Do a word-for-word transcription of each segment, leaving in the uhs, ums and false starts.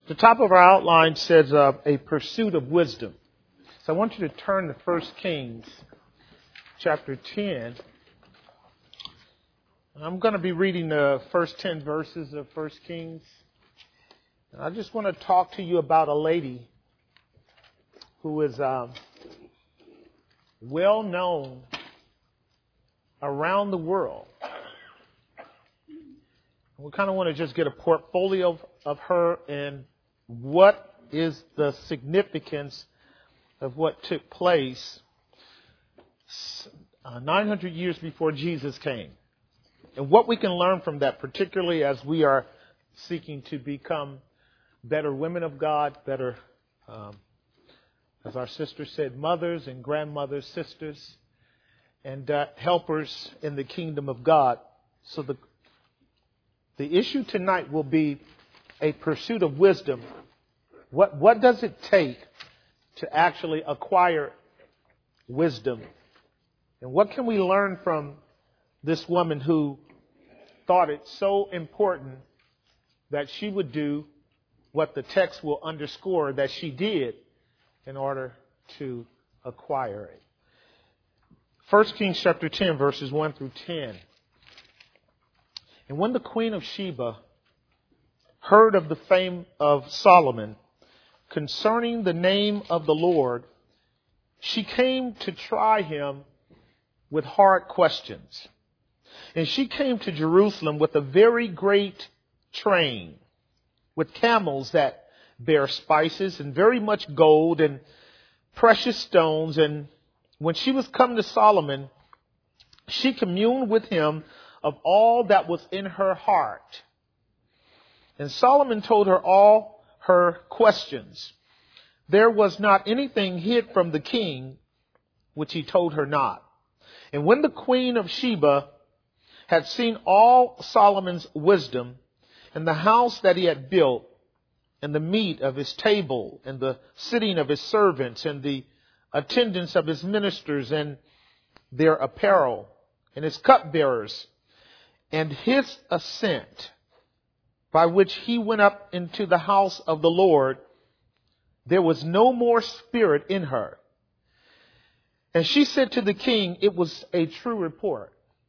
The top of our outline says uh, a pursuit of wisdom. So I want you to turn to First Kings chapter ten. I'm going to be reading the first ten verses of First Kings. And I just want to talk to you about a lady who is uh, well known around the world. We kind of want to just get a portfolio of, of her and what is the significance of what took place uh, nine hundred years before Jesus came. And what we can learn from that, particularly as we are seeking to become better women of God, better, um, as our sister said, mothers and grandmothers, sisters, and uh, helpers in the kingdom of God. So the the issue tonight will be a pursuit of wisdom. What what does it take to actually acquire wisdom? And what can we learn from this woman who thought it so important that she would do what the text will underscore that she did in order to acquire it? First Kings chapter ten, verses one through ten. And when the queen of Sheba heard of the fame of Solomon concerning the name of the Lord, she came to try him with hard questions. And she came to Jerusalem with a very great train, with camels that bear spices and very much gold and precious stones. And when she was come to Solomon, she communed with him of all that was in her heart. And Solomon told her all her questions. There was not anything hid from the king which he told her not. And when the queen of Sheba had seen all Solomon's wisdom, and the house that he had built, and the meat of his table, and the sitting of his servants, and the attendance of his ministers, and their apparel, and his cupbearers, and his ascent, by which he went up into the house of the Lord, there was no more spirit in her. And she said to the king, it was a true report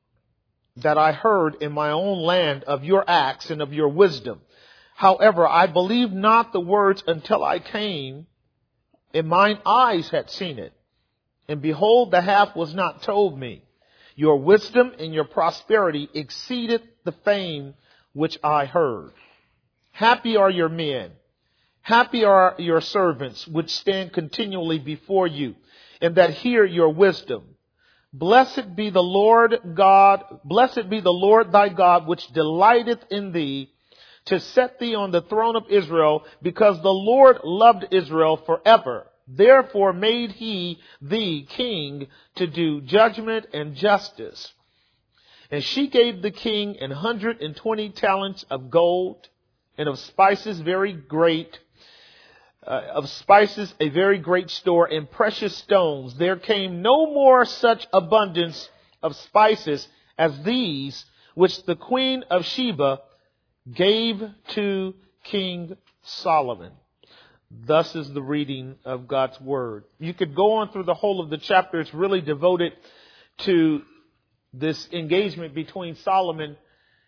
that I heard in my own land of your acts and of your wisdom. However, I believed not the words until I came, and mine eyes had seen it. And behold, the half was not told me. Your wisdom and your prosperity exceeded the fame which I heard. Happy are your men. Happy are your servants which stand continually before you, and that hear your wisdom. Blessed be the Lord God, blessed be the Lord thy God, which delighteth in thee, to set thee on the throne of Israel, because the Lord loved Israel forever. Therefore made he thee king to do judgment and justice. And she gave the king an hundred and twenty talents of gold, and of spices very great, uh, of spices a very great store, and precious stones. There came no more such abundance of spices as these, which the queen of Sheba gave to King Solomon. Thus is the reading of God's word. You could go on through the whole of the chapter. It's really devoted to this engagement between Solomon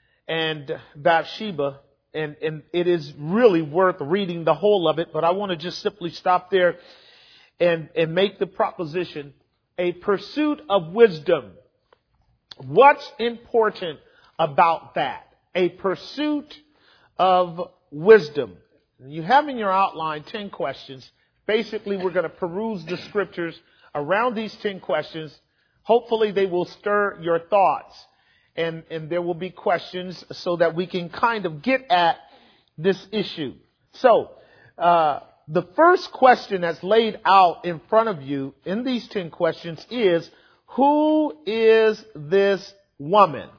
and Bathsheba. And, and it is really worth reading the whole of it. But I want to just simply stop there and, and make the proposition. A pursuit of wisdom. What's important about that? A pursuit of wisdom. You have in your outline ten questions. Basically, we're going to peruse the scriptures around these ten questions. Hopefully, they will stir your thoughts. And, and there will be questions so that we can kind of get at this issue. So, uh, the first question that's laid out in front of you in these ten questions is, who is this woman?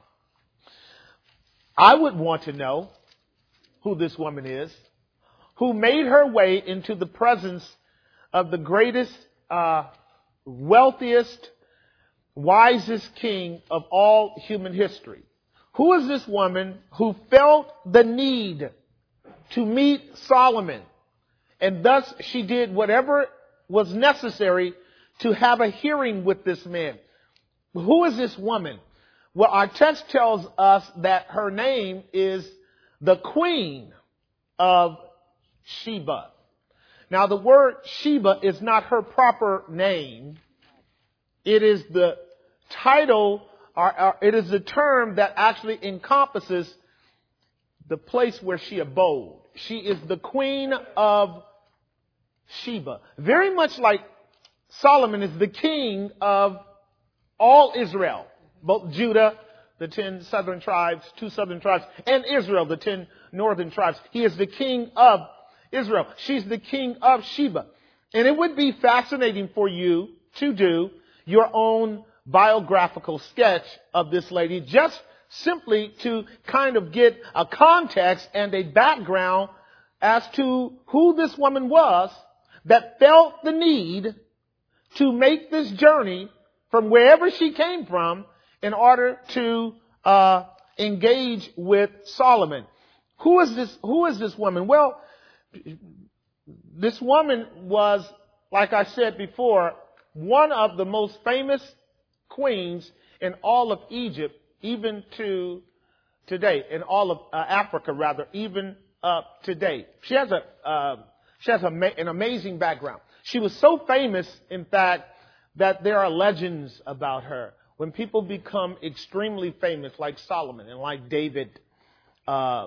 I would want to know who this woman is, who made her way into the presence of the greatest, uh, wealthiest, wisest king of all human history. Who is this woman who felt the need to meet Solomon. And thus she did whatever was necessary to have a hearing with this man. Who is this woman? Well, our text tells us that her name is the Queen of Sheba. Now, the word Sheba is not her proper name. It is the title, or, or it is the term that actually encompasses the place where she abode. She is the Queen of Sheba. Very much like Solomon is the king of all Israel, both Judah, the ten southern tribes, two southern tribes, and Israel, the ten northern tribes. He is the king of Israel. She's the king of Sheba. And it would be fascinating for you to do your own biographical sketch of this lady, just simply to kind of get a context and a background as to who this woman was that felt the need to make this journey from wherever she came from in order to uh, engage with Solomon. Who is this? Who is this woman? Well, this woman was, like I said before, one of the most famous queens in all of Egypt, even to today, in all of uh, Africa, rather, even up to date. She has a uh, she has a, an amazing background. She was so famous, in fact, that there are legends about her. When people become extremely famous, like Solomon and like David, uh,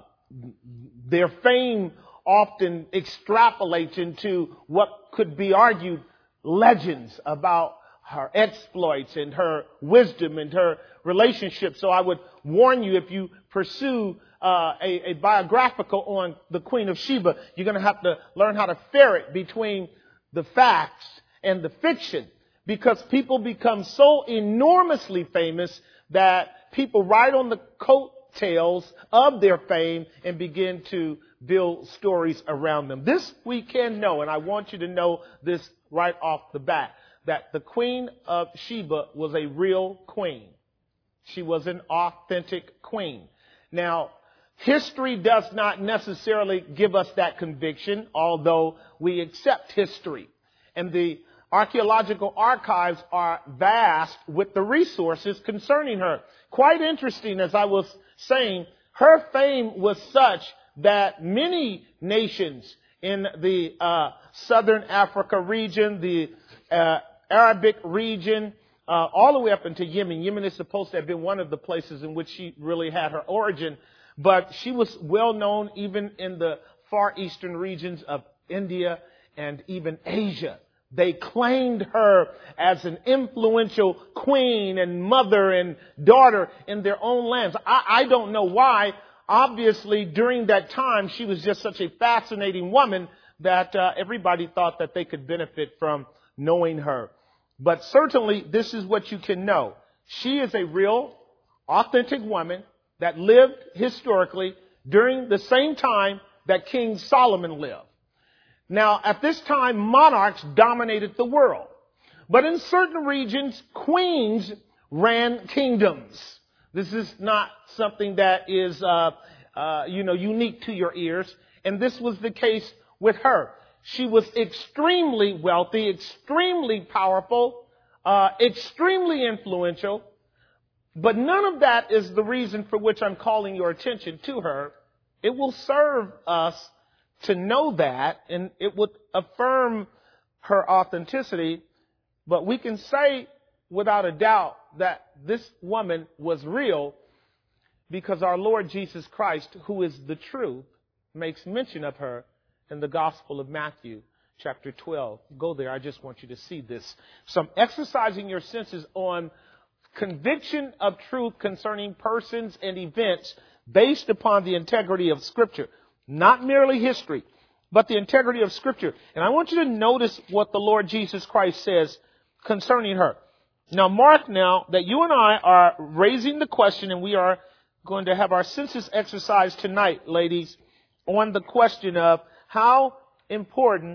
their fame often extrapolates into what could be argued legends about her exploits and her wisdom and her relationship. So I would warn you, if you pursue uh, a, a biographical on the Queen of Sheba, you're going to have to learn how to ferret between the facts and the fiction, because people become so enormously famous that people ride on the coattails of their fame and begin to build stories around them. This we can know, and I want you to know this right off the bat, that the Queen of Sheba was a real queen. She was an authentic queen. Now, history does not necessarily give us that conviction, although we accept history. And the archaeological archives are vast with the resources concerning her. Quite interesting, as I was saying, her fame was such that many nations in the uh, southern Africa region, the uh, Arabic region, uh, all the way up into Yemen. Yemen is supposed to have been one of the places in which she really had her origin. But she was well known even in the far eastern regions of India and even Asia. They claimed her as an influential queen and mother and daughter in their own lands. I, I don't know why. Obviously, during that time, she was just such a fascinating woman that uh, everybody thought that they could benefit from knowing her. But certainly, this is what you can know. She is a real, authentic woman that lived historically during the same time that King Solomon lived. Now, at this time, monarchs dominated the world. But in certain regions, queens ran kingdoms. This is not something that is, uh, uh, you know, unique to your ears. And this was the case with her. She was extremely wealthy, extremely powerful, uh, extremely influential. But none of that is the reason for which I'm calling your attention to her. It will serve us to know that, and it would affirm her authenticity. But we can say without a doubt that this woman was real, because our Lord Jesus Christ, who is the truth, makes mention of her in the Gospel of Matthew, chapter twelve. Go there. I just want you to see this. So I'm exercising your senses on conviction of truth concerning persons and events based upon the integrity of Scripture. Not merely history, but the integrity of Scripture. And I want you to notice what the Lord Jesus Christ says concerning her. Now, mark now that you and I are raising the question, and we are going to have our senses exercised tonight, ladies, on the question of how important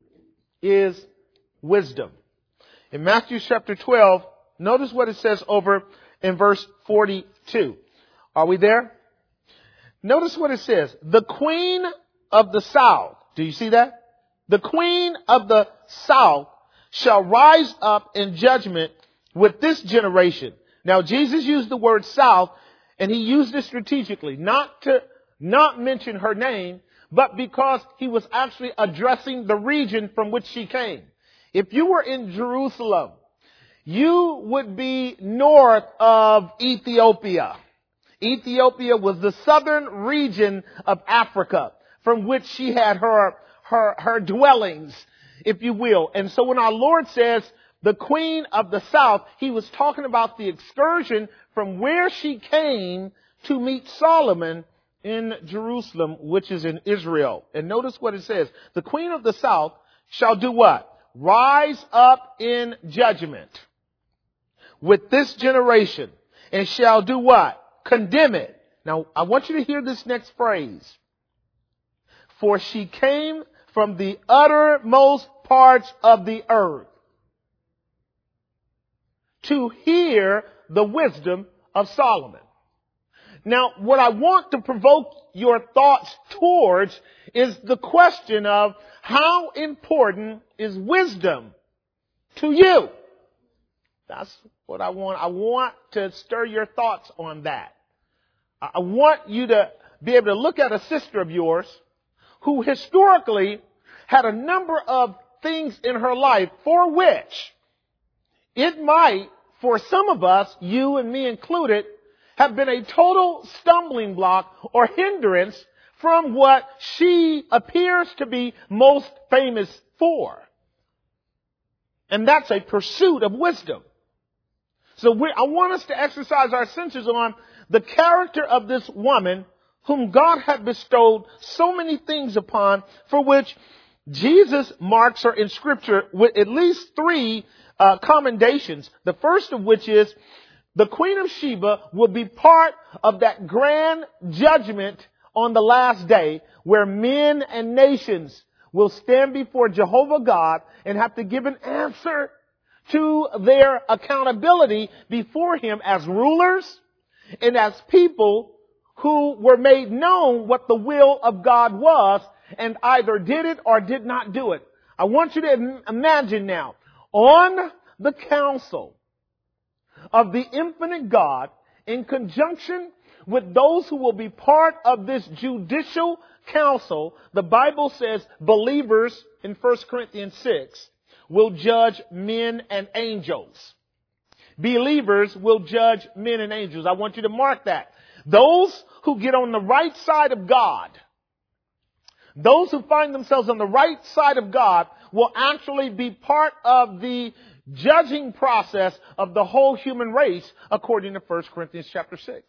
is wisdom. In Matthew chapter twelve, notice what it says over in verse forty-two. Are we there? Notice what it says. The queen of the south. Do you see that? The queen of the south shall rise up in judgment with this generation. Now, Jesus used the word south, and he used it strategically, not to not mention her name, but because he was actually addressing the region from which she came. If you were in Jerusalem, you would be north of Ethiopia. Ethiopia was the southern region of Africa from which she had her, her, her dwellings, if you will. And so when our Lord says the queen of the south, he was talking about the excursion from where she came to meet Solomon in Jerusalem, which is in Israel. And notice what it says. The queen of the south shall do what? Rise up in judgment with this generation, and shall do what? Condemn it. Now, I want you to hear this next phrase. For she came from the uttermost parts of the earth to hear the wisdom of Solomon. Now, what I want to provoke your thoughts towards is the question of how important is wisdom to you? That's what I want. I want to stir your thoughts on that. I want you to be able to look at a sister of yours who historically had a number of things in her life for which it might, for some of us, you and me included, have been a total stumbling block or hindrance from what she appears to be most famous for. And that's a pursuit of wisdom. So we, I want us to exercise our senses on the character of this woman whom God had bestowed so many things upon, for which Jesus marks her in Scripture with at least three uh, commendations. The first of which is the Queen of Sheba will be part of that grand judgment on the last day where men and nations will stand before Jehovah God and have to give an answer to their accountability before Him as rulers and as people who were made known what the will of God was and either did it or did not do it. I want you to imagine now, on the council of the infinite God, in conjunction with those who will be part of this judicial council, the Bible says believers in First Corinthians six will judge men and angels. Believers will judge men and angels. I want you to mark that. Those who get on the right side of God, those who find themselves on the right side of God, will actually be part of the judging process of the whole human race, according to First Corinthians chapter six.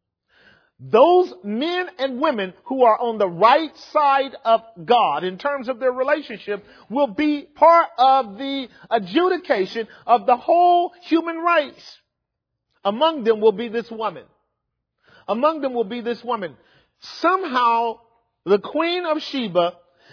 Those men and women who are on the right side of God in terms of their relationship will be part of the adjudication of the whole human race. Among them will be this woman. Among them will be this woman. Somehow, the Queen of Sheba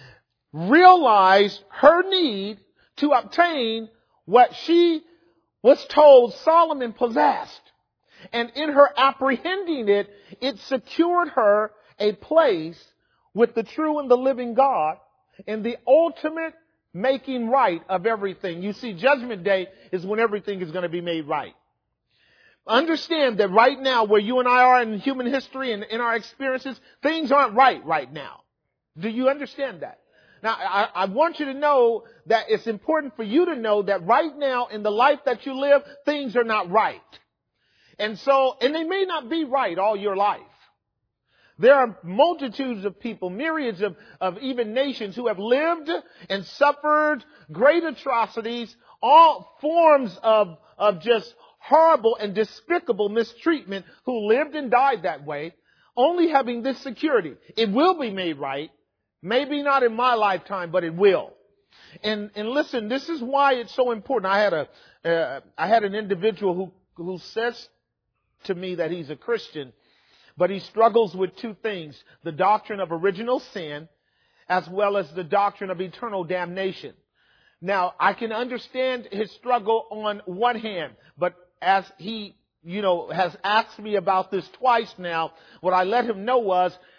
realized her need to obtain what she was told Solomon possessed. And in her apprehending it, it secured her a place with the true and the living God in the ultimate making right of everything. You see, Judgment Day is when everything is going to be made right. Understand that right now, where you and I are in human history and in our experiences, things aren't right right now. Do you understand that? Now, I, I want you to know that it's important for you to know that right now in the life that you live, things are not right. And so, and they may not be right all your life. There are multitudes of people, myriads of, of even nations who have lived and suffered great atrocities, all forms of, of just horrible and despicable mistreatment, who lived and died that way, only having this security. It will be made right. Maybe not in my lifetime, but it will. And, and listen, this is why it's so important. I had a, uh, I had an individual who, who says to me that he's a Christian, but he struggles with two things: the doctrine of original sin, as well as the doctrine of eternal damnation. Now, I can understand his struggle on one hand, but as he, you know, has asked me about this twice now, what I let him know was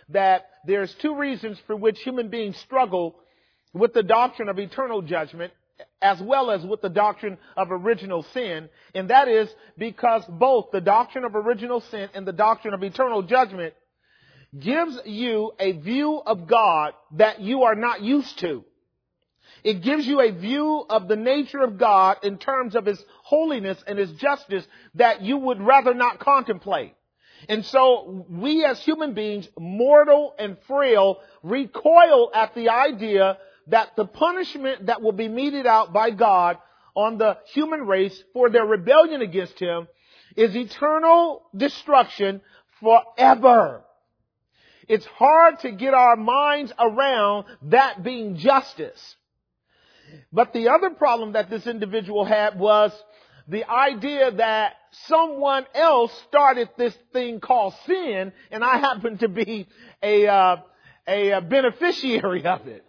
that there's two reasons for which human beings struggle with the doctrine of eternal judgment as well as with the doctrine of original sin. And that is because both the doctrine of original sin and the doctrine of eternal judgment gives you a view of God that you are not used to. It gives you a view of the nature of God in terms of His holiness and His justice that you would rather not contemplate. And so we as human beings, mortal and frail, recoil at the idea that the punishment that will be meted out by God on the human race for their rebellion against Him is eternal destruction forever. It's hard to get our minds around that being justice. But the other problem that this individual had was the idea that someone else started this thing called sin, and I happen to be a, uh, a, a beneficiary of it.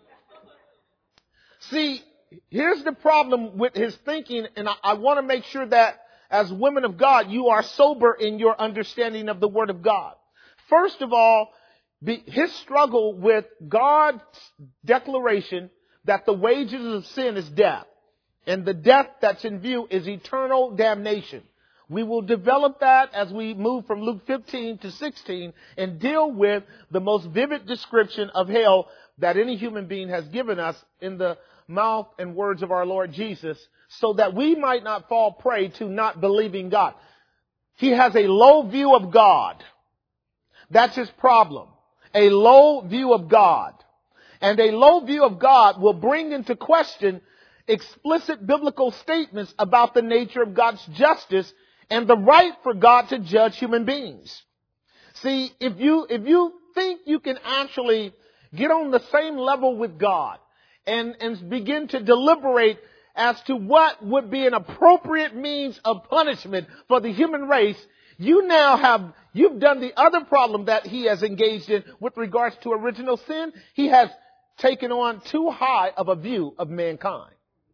See, here's the problem with his thinking, and I, I want to make sure that as women of God, you are sober in your understanding of the Word of God. First of all, the, his struggle with God's declaration that the wages of sin is death, and the death that's in view is eternal damnation. We will develop that as we move from Luke fifteen to sixteen and deal with the most vivid description of hell that any human being has given us in the mouth and words of our Lord Jesus, so that we might not fall prey to not believing God. He has a low view of God. That's his problem. A low view of God. And a low view of God will bring into question explicit biblical statements about the nature of God's justice and the right for God to judge human beings. See, if you, if you think you can actually get on the same level with God and, and begin to deliberate as to what would be an appropriate means of punishment for the human race, you now have, you've done the other problem that he has engaged in with regards to original sin. He has taken on too high of a view of mankind.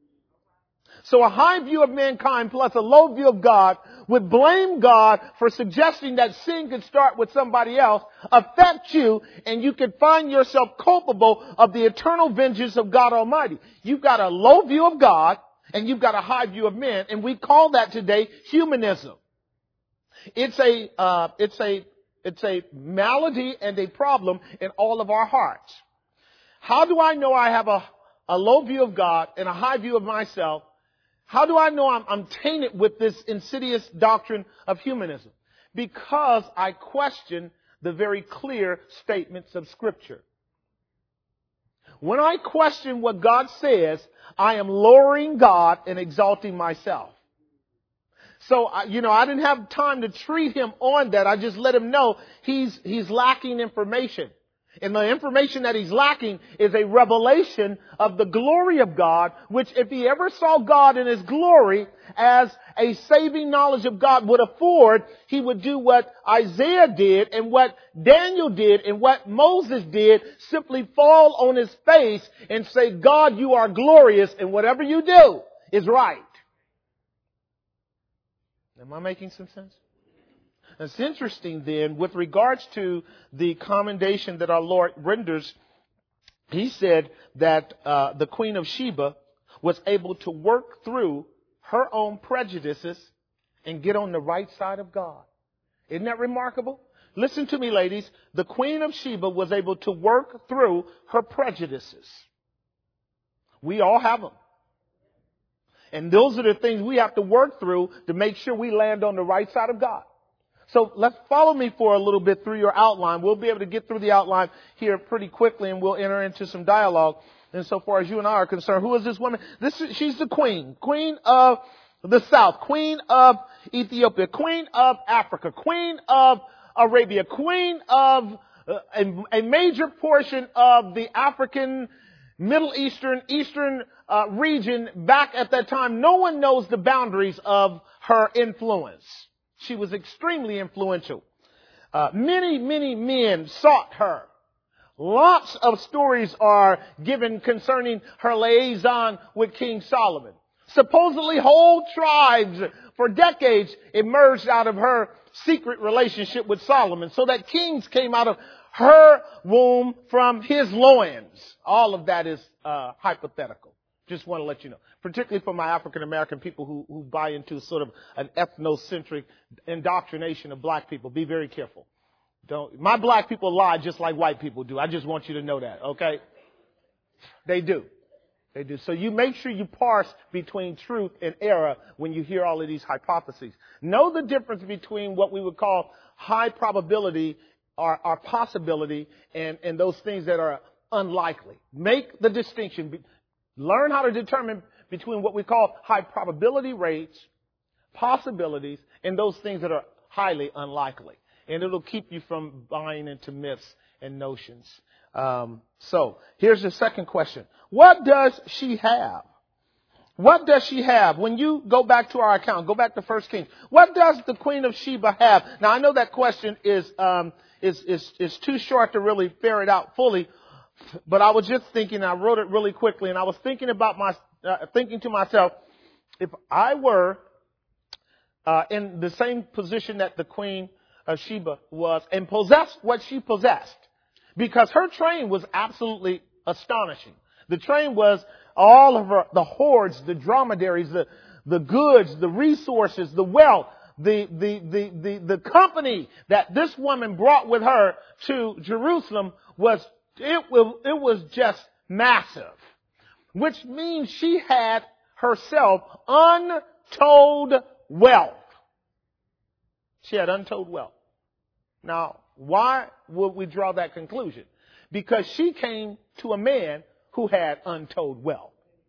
So a high view of mankind plus a low view of God would blame God for suggesting that sin could start with somebody else, affect you, and you could find yourself culpable of the eternal vengeance of God Almighty. You've got a low view of God and you've got a high view of men, and we call that today humanism. It's a, uh, it's a, it's a malady and a problem in all of our hearts. How do I know I have a, a low view of God and a high view of myself? How do I know I'm, I'm tainted with this insidious doctrine of humanism? Because I question the very clear statements of Scripture. When I question what God says, I am lowering God and exalting myself. So, you know, I didn't have time to treat him on that. I just let him know he's, he's lacking information. And the information that he's lacking is a revelation of the glory of God, which if he ever saw God in his glory as a saving knowledge of God would afford, he would do what Isaiah did and what Daniel did and what Moses did, simply fall on his face and say, God, you are glorious and whatever you do is right. Am I making some sense? It's interesting then, with regards to the commendation that our Lord renders, he said that uh, the Queen of Sheba was able to work through her own prejudices and get on the right side of God. Isn't that remarkable? Listen to me, ladies. The Queen of Sheba was able to work through her prejudices. We all have them. And those are the things we have to work through to make sure we land on the right side of God. So let's follow me for a little bit through your outline. We'll be able to get through the outline here pretty quickly, and we'll enter into some dialogue. And so far as you and I are concerned, who is this woman? This is, she's the queen, queen of the South, queen of Ethiopia, queen of Africa, queen of Arabia, queen of uh, a, a major portion of the African, Middle Eastern, Eastern uh, region back at that time. No one knows the boundaries of her influence. She was extremely influential. Uh, many, many men sought her. Lots of stories are given concerning her liaison with King Solomon. Supposedly whole tribes for decades emerged out of her secret relationship with Solomon, so that kings came out of her womb from his loins. All of that is uh, hypothetical. Just want to let you know, particularly for my African American people who, who buy into sort of an ethnocentric indoctrination of black people. Be very careful. Don't, my black people lie just like white people do. I just want you to know that, okay? They do. They do. So you make sure you parse between truth and error when you hear all of these hypotheses. Know the difference between what we would call high probability or, or possibility and, and those things that are unlikely. Make the distinction. Learn how to determine between what we call high probability rates, possibilities, and those things that are highly unlikely. And it'll keep you from buying into myths and notions. Um, so here's the second question. What does she have? What does she have? When you go back to our account, go back to First Kings. What does the Queen of Sheba have? Now I know that question is um, is is is too short to really ferret out fully, but I was just thinking. I wrote it really quickly, and I was thinking about my uh, thinking to myself, if I were uh, in the same position that the Queen of Sheba was and possessed what she possessed. Because her train was absolutely astonishing. The train was all of her, the hordes, the dromedaries, the, the goods, the resources, the wealth, the, the, the, the, the company that this woman brought with her to Jerusalem was, it was, it was just massive. Which means she had herself untold wealth. She had untold wealth. Now, why would we draw that conclusion? Because she came to a man who had untold wealth.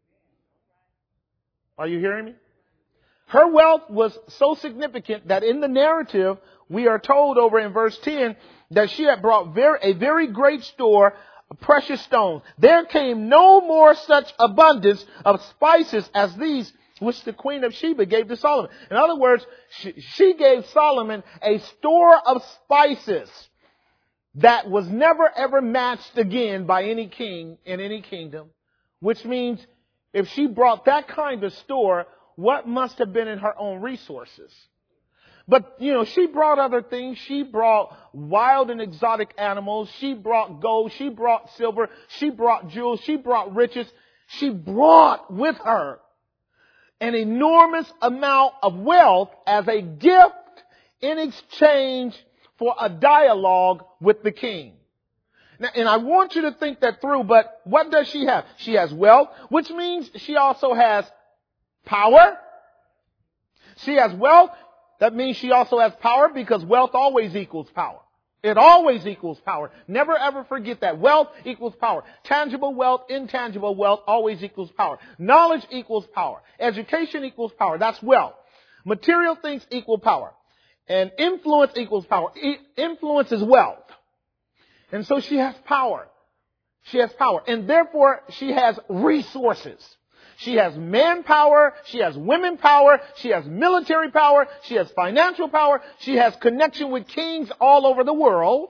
Are you hearing me? Her wealth was so significant that in the narrative, we are told over in verse ten that she had brought very, a very great store of precious stones. There came no more such abundance of spices as these which the Queen of Sheba gave to Solomon. In other words, she, she gave Solomon a store of spices that was never ever matched again by any king in any kingdom. Which means if she brought that kind of store, what must have been in her own resources? But, you know, she brought other things. She brought wild and exotic animals. She brought gold. She brought silver. She brought jewels. She brought riches. She brought with her an enormous amount of wealth as a gift in exchange for a dialogue with the king. Now, and I want you to think that through, but what does she have? She has wealth, which means she also has power. She has wealth. That means she also has power because wealth always equals power. It always equals power. Never ever forget that. Wealth equals power. Tangible wealth, intangible wealth always equals power. Knowledge equals power. Education equals power. That's wealth. Material things equal power. And influence equals power. E- influence is wealth. And so she has power. She has power. And therefore she has resources. She has manpower, she has women power, she has military power, she has financial power, she has connection with kings all over the world.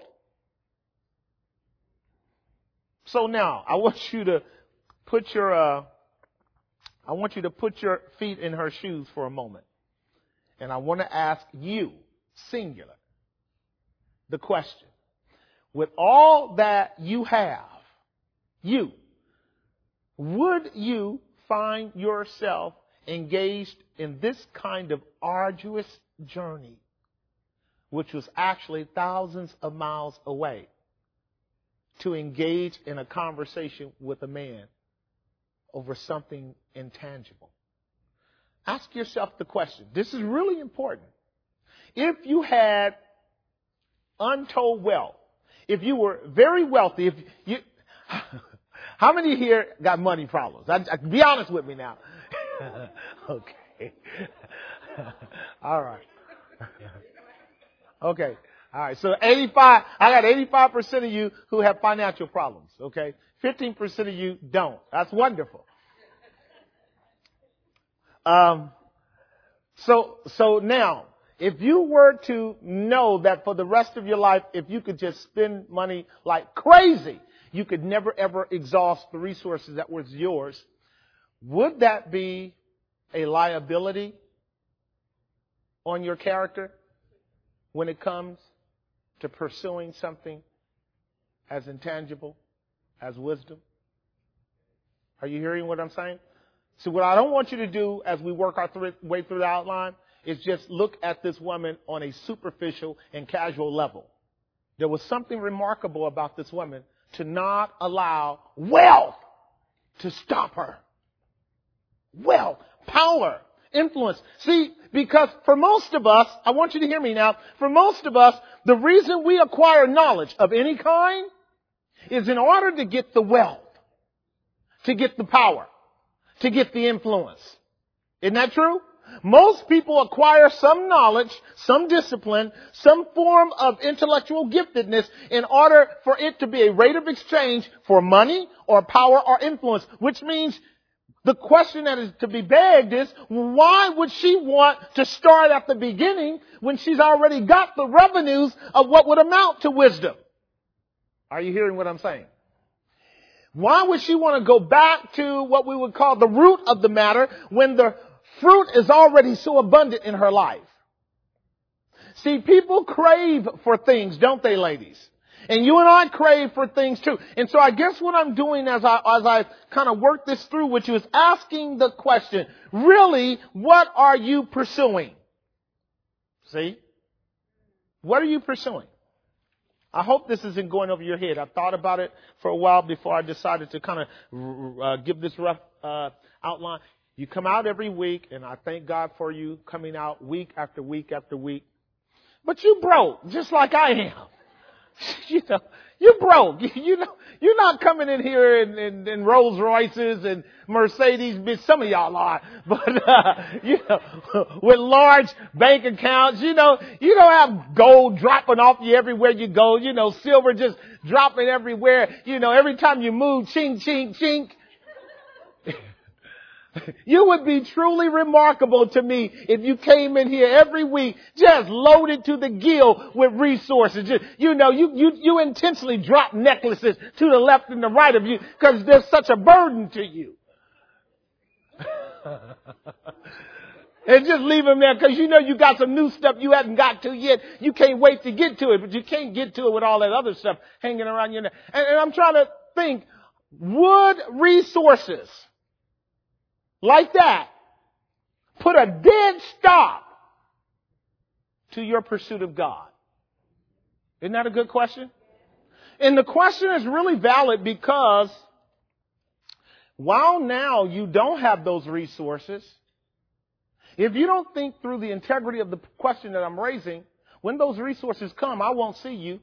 So now, I want you to put your, uh, I want you to put your feet in her shoes for a moment. And I want to ask you, singular, the question. With all that you have, you, would you find yourself engaged in this kind of arduous journey, which was actually thousands of miles away, to engage in a conversation with a man over something intangible? Ask yourself the question. This is really important. If you had untold wealth, if you were very wealthy, if you... How many here got money problems? I, I, be honest with me now. Okay. All right. Okay. All right. So eighty-five, I got eighty-five percent of you who have financial problems. Okay. fifteen percent of you don't. That's wonderful. Um, so, so now, if you were to know that for the rest of your life, if you could just spend money like crazy, you could never ever exhaust the resources that was yours, would that be a liability on your character when it comes to pursuing something as intangible as wisdom? Are you hearing what I'm saying? So what I don't want you to do as we work our th- way through the outline is just look at this woman on a superficial and casual level. There was something remarkable about this woman to not allow wealth to stop her. Wealth, power, influence. See, because for most of us, I want you to hear me now, for most of us, the reason we acquire knowledge of any kind is in order to get the wealth, to get the power, to get the influence. Isn't that true? Most people acquire some knowledge, some discipline, some form of intellectual giftedness in order for it to be a rate of exchange for money or power or influence, which means the question that is to be begged is, why would she want to start at the beginning when she's already got the revenues of what would amount to wisdom? Are you hearing what I'm saying? Why would she want to go back to what we would call the root of the matter when the fruit is already so abundant in her life? See, people crave for things, don't they, ladies? And you and I crave for things too. And so I guess what I'm doing as I, as I kind of work this through with you is asking the question, really, what are you pursuing? See? What are you pursuing? I hope this isn't going over your head. I thought about it for a while before I decided to kind of uh, give this rough uh, outline. You come out every week, and I thank God for you coming out week after week after week. But you broke, just like I am. You know, you broke. You know, you're not coming in here in, in, in Rolls Royces and Mercedes. Some of y'all are, but uh, you know, with large bank accounts. You know, you don't have gold dropping off you everywhere you go. You know, silver just dropping everywhere. You know, every time you move, chink, chink, chink. You would be truly remarkable to me if you came in here every week just loaded to the gill with resources. Just, you know, you, you, you intentionally drop necklaces to the left and the right of you because there's such a burden to you. And just leave them there because you know you got some new stuff you haven't got to yet. You can't wait to get to it, but you can't get to it with all that other stuff hanging around your neck. And, and I'm trying to think, would resources like that put a dead stop to your pursuit of God? Isn't that a good question? And the question is really valid because while now you don't have those resources, if you don't think through the integrity of the question that I'm raising, when those resources come, I won't see you.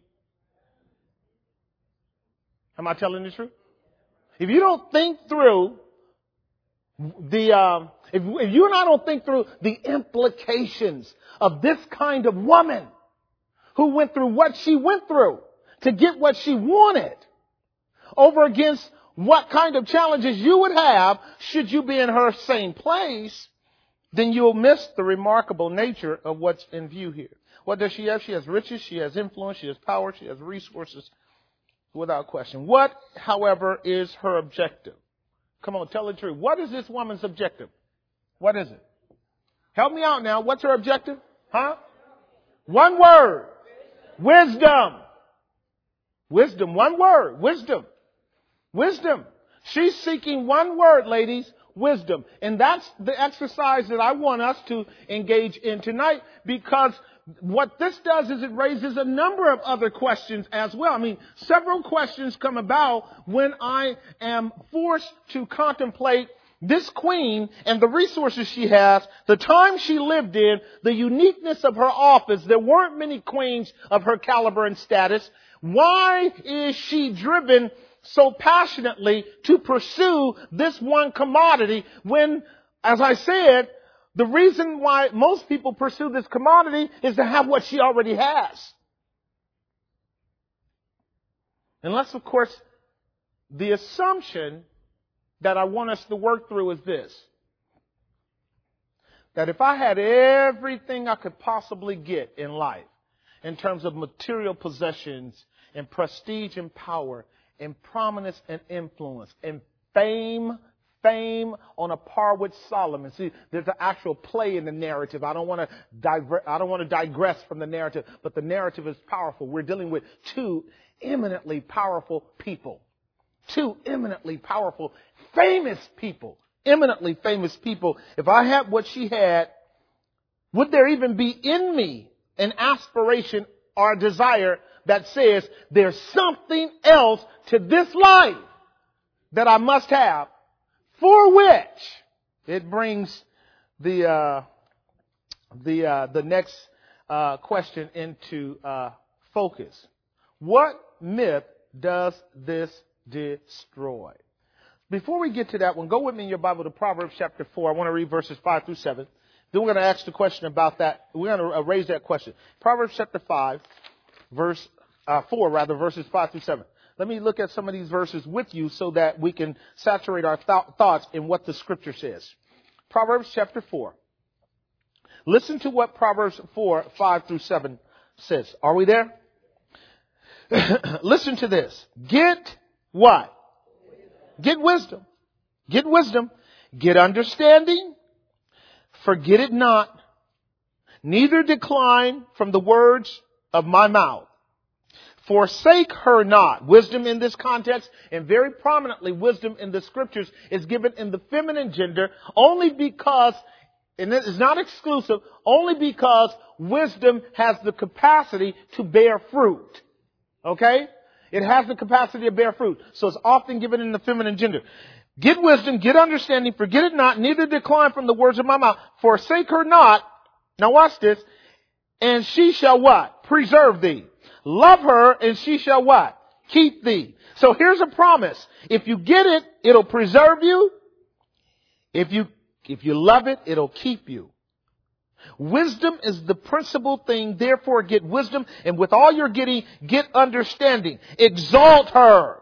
Am I telling the truth? If you don't think through The um, if, if you and I don't think through the implications of this kind of woman who went through what she went through to get what she wanted over against what kind of challenges you would have should you be in her same place, then you'll miss the remarkable nature of what's in view here. What does she have? She has riches, she has influence, she has power, she has resources, without question. What, however, is her objective? Come on, tell the truth. What is this woman's objective? What is it? Help me out now. What's her objective? Huh? One word. Wisdom. Wisdom. One word. Wisdom. Wisdom. She's seeking one word, ladies. Wisdom. And that's the exercise that I want us to engage in tonight, because what this does is it raises a number of other questions as well. I mean, several questions come about when I am forced to contemplate this queen and the resources she has, the time she lived in, the uniqueness of her office. There weren't many queens of her caliber and status. Why is she driven so passionately to pursue this one commodity when, as I said, the reason why most people pursue this commodity is to have what she already has? Unless, of course, the assumption that I want us to work through is this: that if I had everything I could possibly get in life in terms of material possessions and prestige and power and prominence and influence and fame, fame on a par with Solomon. See, there's an actual play in the narrative. I don't want to diver- I don't want to digress from the narrative, but the narrative is powerful. We're dealing with two eminently powerful people. Two eminently powerful, famous people. Eminently famous people. If I had what she had, would there even be in me an aspiration or a desire that says there's something else to this life that I must have, for which it brings the uh, the uh, the next uh, question into uh, focus. What myth does this destroy? Before we get to that one, go with me in your Bible to Proverbs chapter four. I want to read verses five through seven. Then we're going to ask the question about that. We're going to raise that question. Proverbs chapter five, verse uh, four, rather, verses five through seven. Let me look at some of these verses with you so that we can saturate our th- thoughts in what the Scripture says. Proverbs chapter four. Listen to what Proverbs four, five through seven says. Are we there? Listen to this. Get what? Get wisdom. Get wisdom. Get understanding. Forget it not. Neither decline from the words of my mouth. Forsake her not. Wisdom in this context, and very prominently wisdom in the Scriptures, is given in the feminine gender only because, and it is not exclusive, only because wisdom has the capacity to bear fruit. Okay? It has the capacity to bear fruit. So it's often given in the feminine gender. Get wisdom, get understanding, forget it not, neither decline from the words of my mouth. Forsake her not. Now watch this. And she shall what? Preserve thee. Love her and she shall what? Keep thee. So here's a promise. If you get it, it'll preserve you. If you, if you love it, it'll keep you. Wisdom is the principal thing. Therefore, get wisdom. And with all you're getting, get understanding. Exalt her.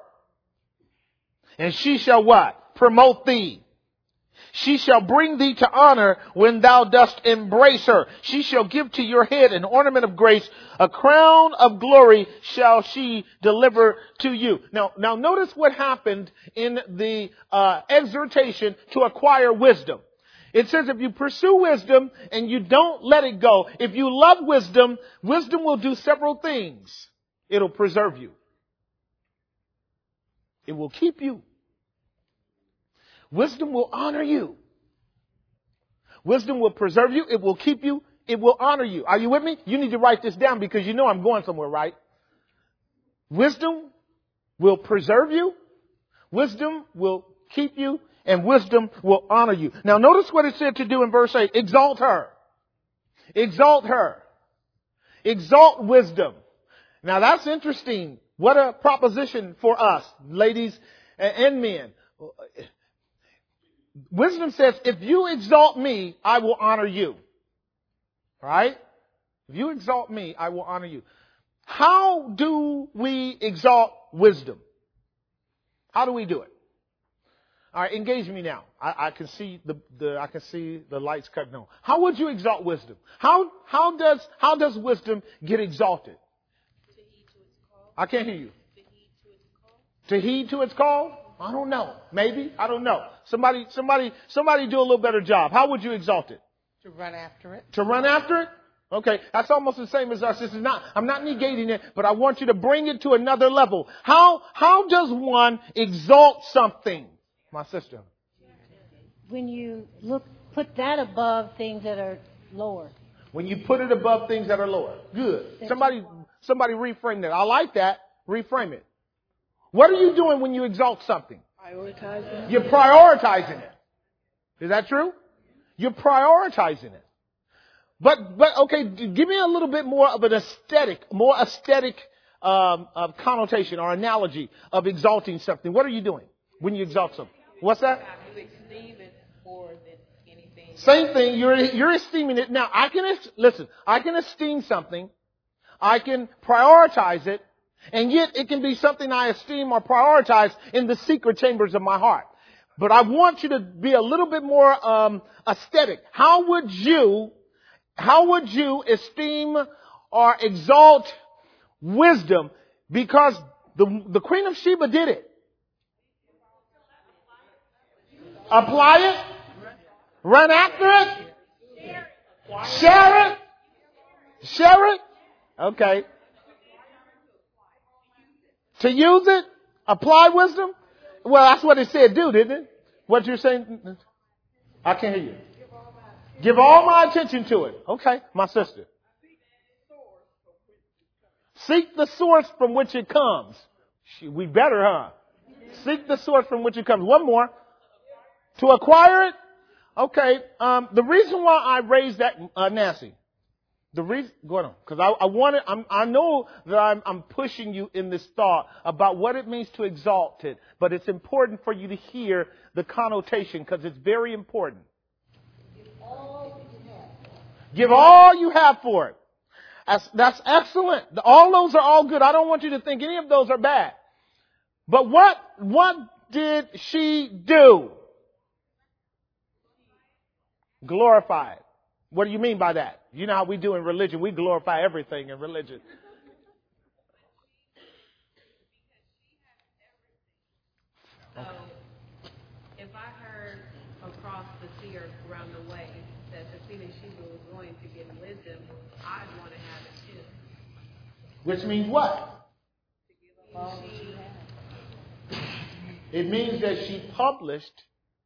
And she shall what? Promote thee. She shall bring thee to honor when thou dost embrace her. She shall give to your head an ornament of grace. A crown of glory shall she deliver to you. Now, now notice what happened in the uh, exhortation to acquire wisdom. It says if you pursue wisdom and you don't let it go, if you love wisdom, wisdom will do several things. It'll preserve you. It will keep you. Wisdom will honor you. Wisdom will preserve you. It will keep you. It will honor you. Are you with me? You need to write this down because you know I'm going somewhere, right? Wisdom will preserve you. Wisdom will keep you. And wisdom will honor you. Now notice what it said to do in verse eight. Exalt her. Exalt her. Exalt wisdom. Now that's interesting. What a proposition for us, ladies and men. Wisdom says, if you exalt me, I will honor you. Right? If you exalt me, I will honor you. How do we exalt wisdom? How do we do it? All right, engage me now. I, I can see the, the I can see the lights cutting on. How would you exalt wisdom? How how does how does wisdom get exalted? To heed to its call. I can't hear you. To heed to its call. To heed to its call? I don't know. Maybe I don't know. Somebody somebody somebody do a little better job. How would you exalt it? To run after it. To run after it? Okay, that's almost the same as us. This is not, I'm not negating it, but I want you to bring it to another level. How how does one exalt something? My sister. When you look, put that above things that are lower. When you put it above things that are lower. Good. Somebody, somebody reframe that. I like that. Reframe it. What are you doing when you exalt something? Prioritizing. You're prioritizing it. Is that true? You're prioritizing it. But, but, okay, give me a little bit more of an aesthetic, more aesthetic, um, of connotation or analogy of exalting something. What are you doing when you exalt something? What's that? You esteem it more than anything. Same thing. You're, you're esteeming it. Now, I can, listen, I can esteem something. I can prioritize it. And yet it can be something I esteem or prioritize in the secret chambers of my heart. But I want you to be a little bit more, um, aesthetic. How would you, how would you esteem or exalt wisdom? Because the, the Queen of Sheba did it. Apply it. Run after it. Share it. Share it. Okay. To use it. Apply wisdom. Well, that's what it said do, didn't it? What you're saying? I can't hear you. Give all my attention to it. Okay, my sister. Seek the source from which it comes. We better, huh? Seek the source from which it comes. One more. To acquire it. Okay. Um, the reason why I raised that, uh, Nancy. The reason, go on, because I, I want to, I'm, I know that I'm, I'm pushing you in this thought about what it means to exalt it, but it's important for you to hear the connotation because it's very important. Give all you have for it. That's, that's excellent. All those are all good. I don't want you to think any of those are bad. But what, what did she do? Glorify it. What do you mean by that? You know how we do in religion. We glorify everything in religion. So, if I heard across the sea or around the way that the Phoenix Sheba was going to get wisdom, I'd want to have it too. Which means what? It means that she published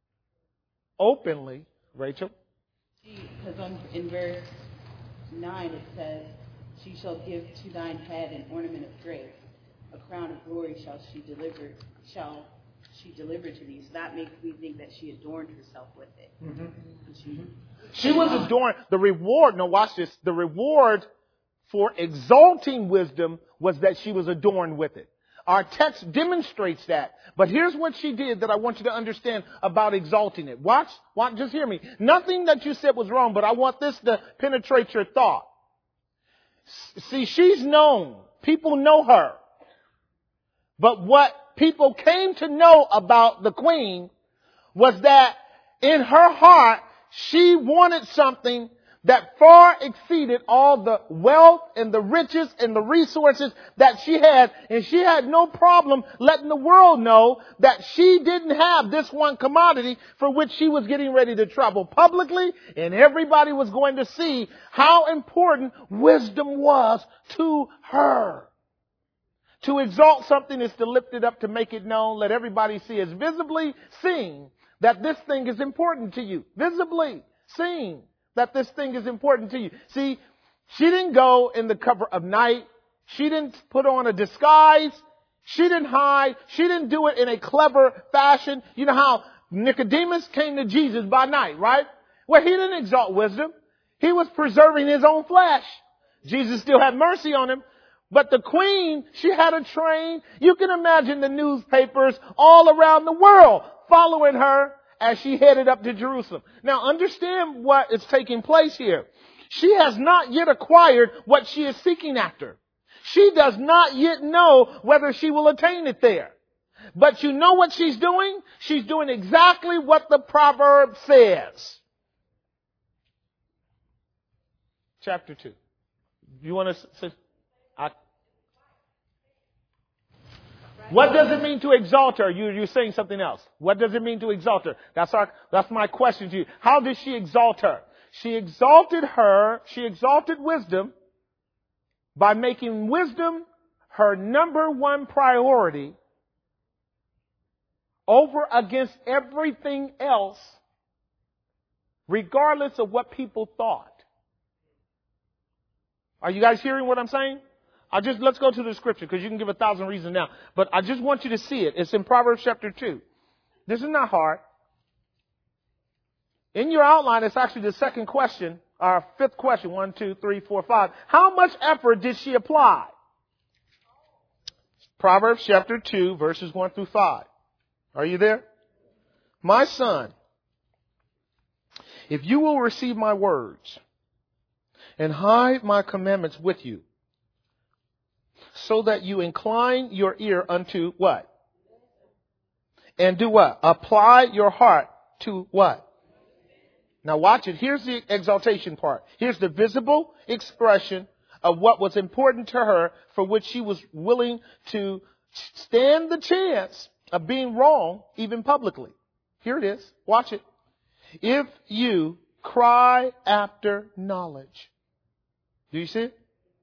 openly, Rachel. Because in verse nine it says, she shall give to thine head an ornament of grace, a crown of glory shall she deliver, shall she deliver to thee. So that makes me think that she adorned herself with it. Mm-hmm. She, she was adorned. The reward, now watch this, the reward for exalting wisdom was that she was adorned with it. Our text demonstrates that. But here's what she did that I want you to understand about exalting it. Watch, watch, just hear me. Nothing that you said was wrong, but I want this to penetrate your thought. See, she's known. People know her. But what people came to know about the queen was that in her heart, she wanted something that far exceeded all the wealth and the riches and the resources that she had. And she had no problem letting the world know that she didn't have this one commodity for which she was getting ready to travel publicly. And everybody was going to see how important wisdom was to her. To exalt something is to lift it up, to make it known, let everybody see, as visibly seen that this thing is important to you. Visibly seen that this thing is important to you. See, she didn't go in the cover of night. She didn't put on a disguise. She didn't hide. She didn't do it in a clever fashion. You know how Nicodemus came to Jesus by night, right? Well, he didn't exalt wisdom. He was preserving his own flesh. Jesus still had mercy on him. But the queen, she had a train. You can imagine the newspapers all around the world following her as she headed up to Jerusalem. Now understand what is taking place here. She has not yet acquired what she is seeking after. She does not yet know whether she will attain it there. But you know what she's doing? She's doing exactly what the proverb says. Chapter two. You want to say? I, what does it mean to exalt her? You, you're saying something else. What does it mean to exalt her? That's our, that's my question to you. How did she exalt her? She exalted her, she exalted wisdom by making wisdom her number one priority over against everything else, regardless of what people thought. Are you guys hearing what I'm saying? I just, let's go to the scripture because you can give a thousand reasons now. But I just want you to see it. It's in Proverbs chapter two. This is not hard. In your outline, it's actually the second question, our fifth question. One, two, three, four, five. How much effort did she apply? Proverbs chapter two, verses one through five. Are you there? My son, if you will receive my words and hide my commandments with you, so that you incline your ear unto what? And do what? Apply your heart to what? Now watch it. Here's the exaltation part. Here's the visible expression of what was important to her, for which she was willing to stand the chance of being wrong, even publicly. Here it is. Watch it. If you cry after knowledge. Do you see it?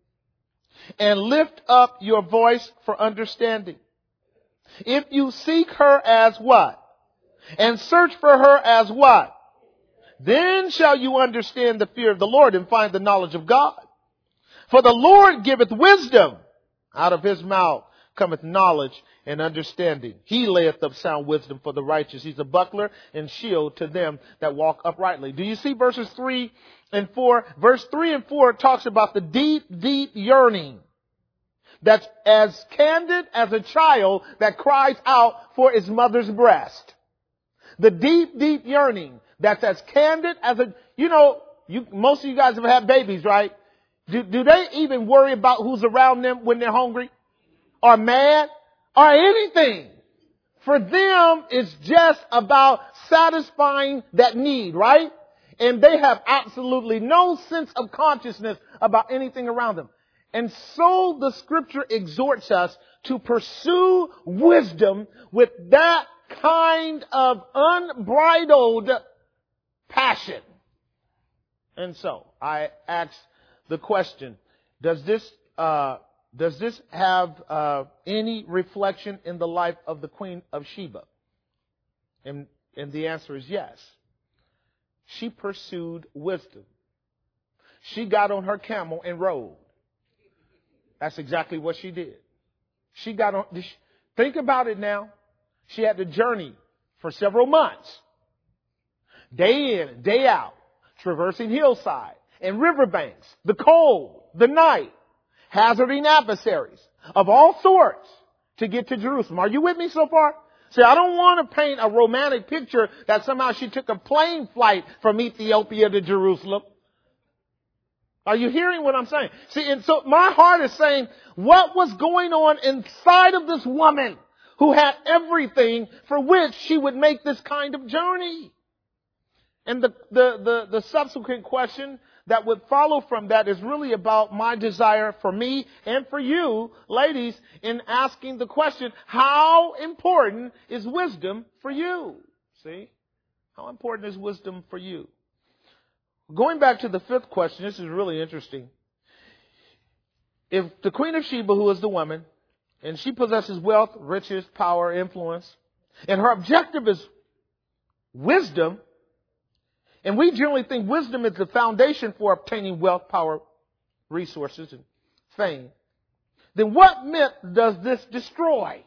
And lift up your voice for understanding. If you seek her as what? And search for her as what? Then shall you understand the fear of the Lord and find the knowledge of God. For the Lord giveth wisdom. Out of his mouth cometh knowledge and understanding. He layeth up sound wisdom for the righteous. He's a buckler and shield to them that walk uprightly. Do you see verses three and four? Verse three and four talks about the deep, deep yearning that's as candid as a child that cries out for its mother's breast. The deep, deep yearning that's as candid as a, you know, you, most of you guys have had babies, right? Do, do they even worry about who's around them when they're hungry or mad or anything? For them, it's just about satisfying that need, right? And they have absolutely no sense of consciousness about anything around them. And so the scripture exhorts us to pursue wisdom with that kind of unbridled passion. And so I ask the question, does this, uh, does this have, uh, any reflection in the life of the Queen of Sheba? And, and the answer is yes. She pursued wisdom. She got on her camel and rode. That's exactly what she did. She got on, think about it now. She had to journey for several months, day in, day out, traversing hillside and riverbanks, the cold, the night, hazarding adversaries of all sorts to get to Jerusalem. Are you with me so far? See, I don't want to paint a romantic picture that somehow she took a plane flight from Ethiopia to Jerusalem. Are you hearing what I'm saying? See, and so my heart is saying, what was going on inside of this woman who had everything for which she would make this kind of journey? And the, the, the, the subsequent question that would follow from that is really about my desire for me and for you, ladies, in asking the question, how important is wisdom for you? See? How important is wisdom for you? Going back to the fifth question, this is really interesting. If the Queen of Sheba, who is the woman, and she possesses wealth, riches, power, influence, and her objective is wisdom, and we generally think wisdom is the foundation for obtaining wealth, power, resources, and fame, then what myth does this destroy?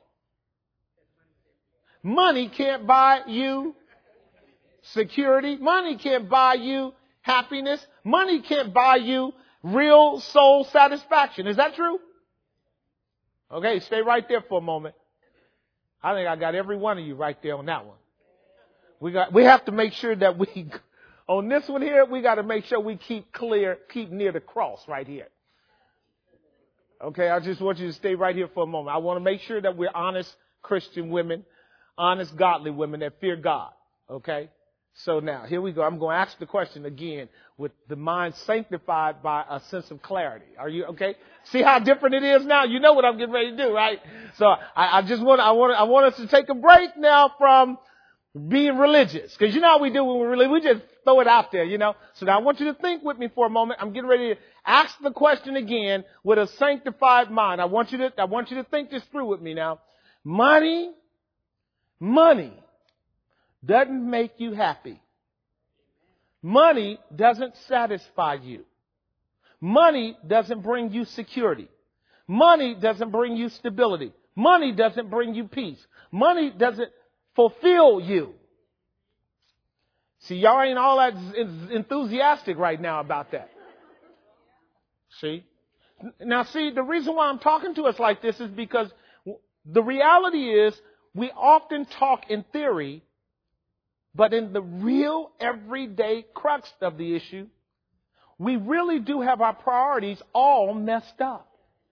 Money can't buy you security. Money can't buy you happiness. Money can't buy you real soul satisfaction. Is that true? Okay, stay right there for a moment. I think I got every one of you right there on that one. We got, we have to make sure that we, on this one here, we got to make sure we keep clear, keep near the cross right here. Okay, I just want you to stay right here for a moment. I want to make sure that we're honest Christian women, honest godly women that fear God. Okay? So now, here we go. I'm going to ask the question again with the mind sanctified by a sense of clarity. Are you okay? See how different it is now? You know what I'm getting ready to do, right? So I, I just want, I want, I want us to take a break now from being religious. Because you know how we do when we're religious? We just throw it out there, you know? So now I want you to think with me for a moment. I'm getting ready to ask the question again with a sanctified mind. I want you to, I want you to think this through with me now. Money, money doesn't make you happy. Money doesn't satisfy you. Money doesn't bring you security. Money doesn't bring you stability. Money doesn't bring you peace. Money doesn't fulfill you. See, y'all ain't all that enthusiastic right now about that. See? Now, see, the reason why I'm talking to us like this is because the reality is we often talk in theory, but in the real everyday crux of the issue, we really do have our priorities all messed up.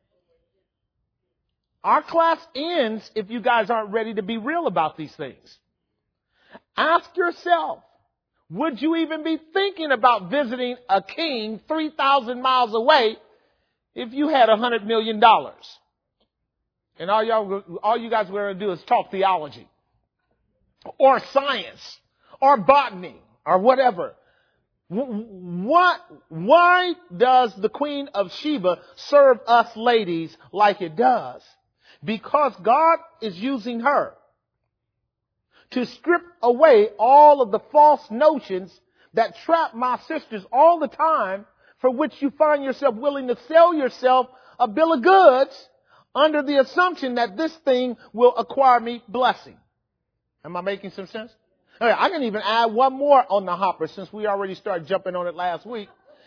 Our class ends if you guys aren't ready to be real about these things. Ask yourself, would you even be thinking about visiting a king three thousand miles away if you had one hundred million dollars? And all y'all, all you guys were going to do is talk theology. or science or botany or whatever. What, why does the Queen of Sheba serve us ladies like it does? Because God is using her to strip away all of the false notions that trap my sisters all the time, for which you find yourself willing to sell yourself a bill of goods under the assumption that this thing will acquire me blessing. Am I making some sense? Okay, I can even add one more on the hopper since we already started jumping on it last week.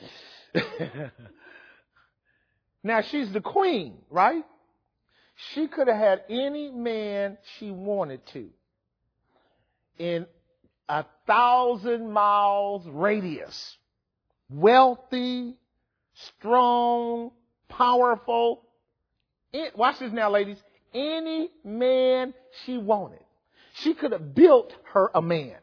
Now, she's the queen, right? She could have had any man she wanted to in a thousand miles radius. Wealthy, strong, powerful. It, watch this now, ladies. Any man she wanted. She could have built her a man.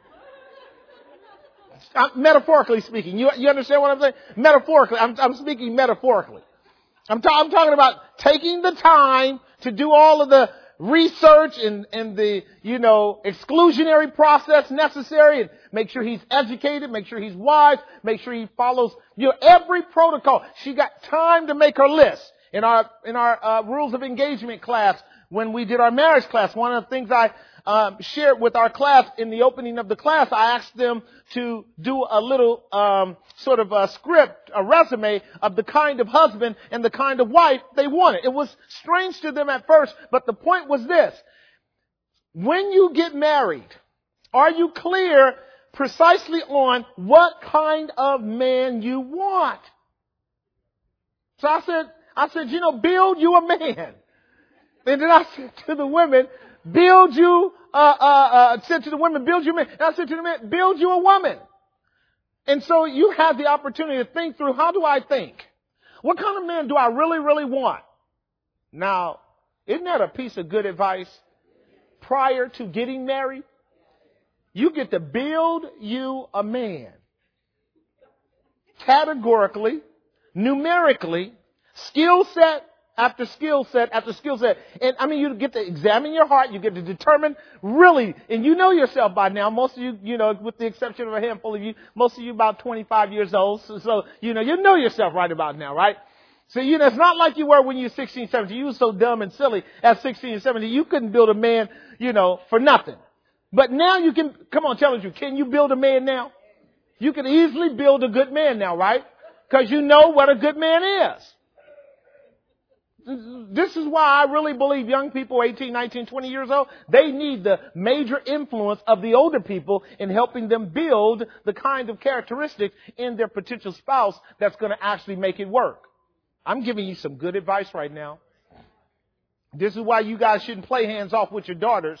I'm, metaphorically speaking. You, you understand what I'm saying? Metaphorically. I'm, I'm speaking metaphorically. I'm, ta- I'm talking about taking the time to do all of the research and, and the, you know, exclusionary process necessary, and make sure he's educated, make sure he's wise, make sure he follows, you know, every protocol. She got time to make her list. In our, in our, uh, rules of engagement class, when we did our marriage class, one of the things I, um, shared with our class in the opening of the class, I asked them to do a little, um, sort of a script, a resume of the kind of husband and the kind of wife they wanted. It was strange to them at first, but the point was this. When you get married, are you clear precisely on what kind of man you want? So I said, I said, you know, build you a man. And then I said to the women, build you, uh, uh, uh, said to the women, build you a man. And I said to the men, build you a woman. And so you have the opportunity to think through, how do I think? What kind of man do I really, really want? Now, isn't that a piece of good advice? Prior to getting married, you get to build you a man. Categorically, numerically, skill set after skill set after skill set. And I mean, you get to examine your heart. You get to determine really, and you know yourself by now. Most of you, you know, with the exception of a handful of you, most of you about twenty-five years old. So, so you know, you know yourself right about now, right? So, you know, it's not like you were when you were sixteen, seventeen. You were so dumb and silly at sixteen and seventeen. You couldn't build a man, you know, for nothing. But now you can, come on, challenge you. Can you build a man now? You can easily build a good man now, right? Because you know what a good man is. This is why I really believe young people, eighteen, nineteen, twenty years old, they need the major influence of the older people in helping them build the kind of characteristics in their potential spouse that's going to actually make it work. I'm giving you some good advice right now. This is why you guys shouldn't play hands off with your daughters.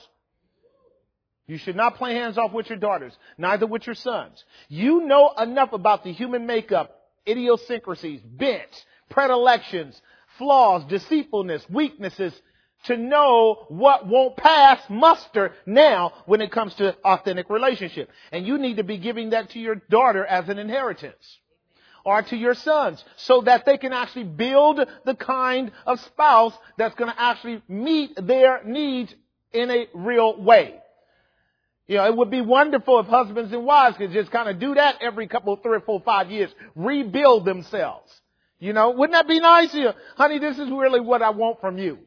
You should not play hands off with your daughters, neither with your sons. You know enough about the human makeup, idiosyncrasies, bents, predilections, flaws, deceitfulness, weaknesses, to know what won't pass muster now when it comes to authentic relationship. And you need to be giving that to your daughter as an inheritance, or to your sons, so that they can actually build the kind of spouse that's going to actually meet their needs in a real way. You know, it would be wonderful if husbands and wives could just kind of do that every couple, three or four, five years, rebuild themselves. You know, wouldn't that be nice? You know, honey, this is really what I want from you.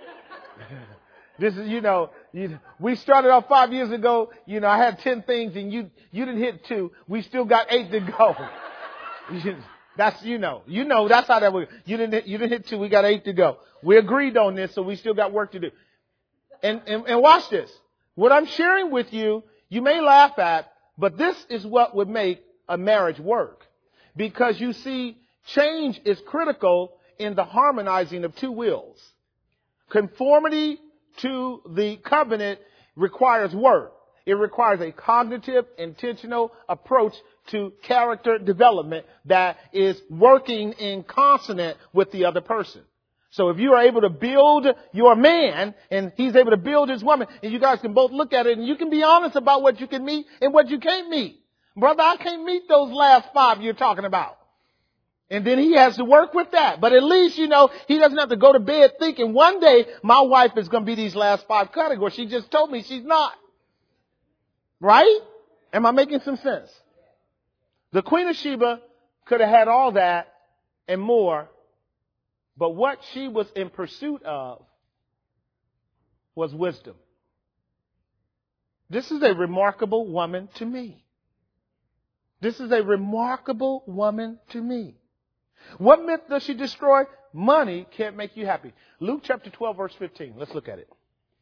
This is, you know, you, we started off five years ago. You know, I had ten things and you, you didn't hit two. We still got eight to go. That's, you know, you know, that's how that works. You didn't hit, you didn't hit two. We got eight to go. We agreed on this, so we still got work to do. And, and, and watch this. What I'm sharing with you, you may laugh at, but this is what would make a marriage work. Because you see, change is critical in the harmonizing of two wills. Conformity to the covenant requires work. It requires a cognitive, intentional approach to character development that is working in consonant with the other person. So if you are able to build your man and he's able to build his woman, and you guys can both look at it and you can be honest about what you can meet and what you can't meet. Brother, I can't meet those last five you're talking about. And then he has to work with that. But at least, you know, he doesn't have to go to bed thinking one day my wife is going to be these last five categories. She just told me she's not. Right? Am I making some sense? The Queen of Sheba could have had all that and more, but what she was in pursuit of was wisdom. This is a remarkable woman to me. This is a remarkable woman to me. What myth does she destroy? Money can't make you happy. Luke chapter twelve, verse fifteen. Let's look at it.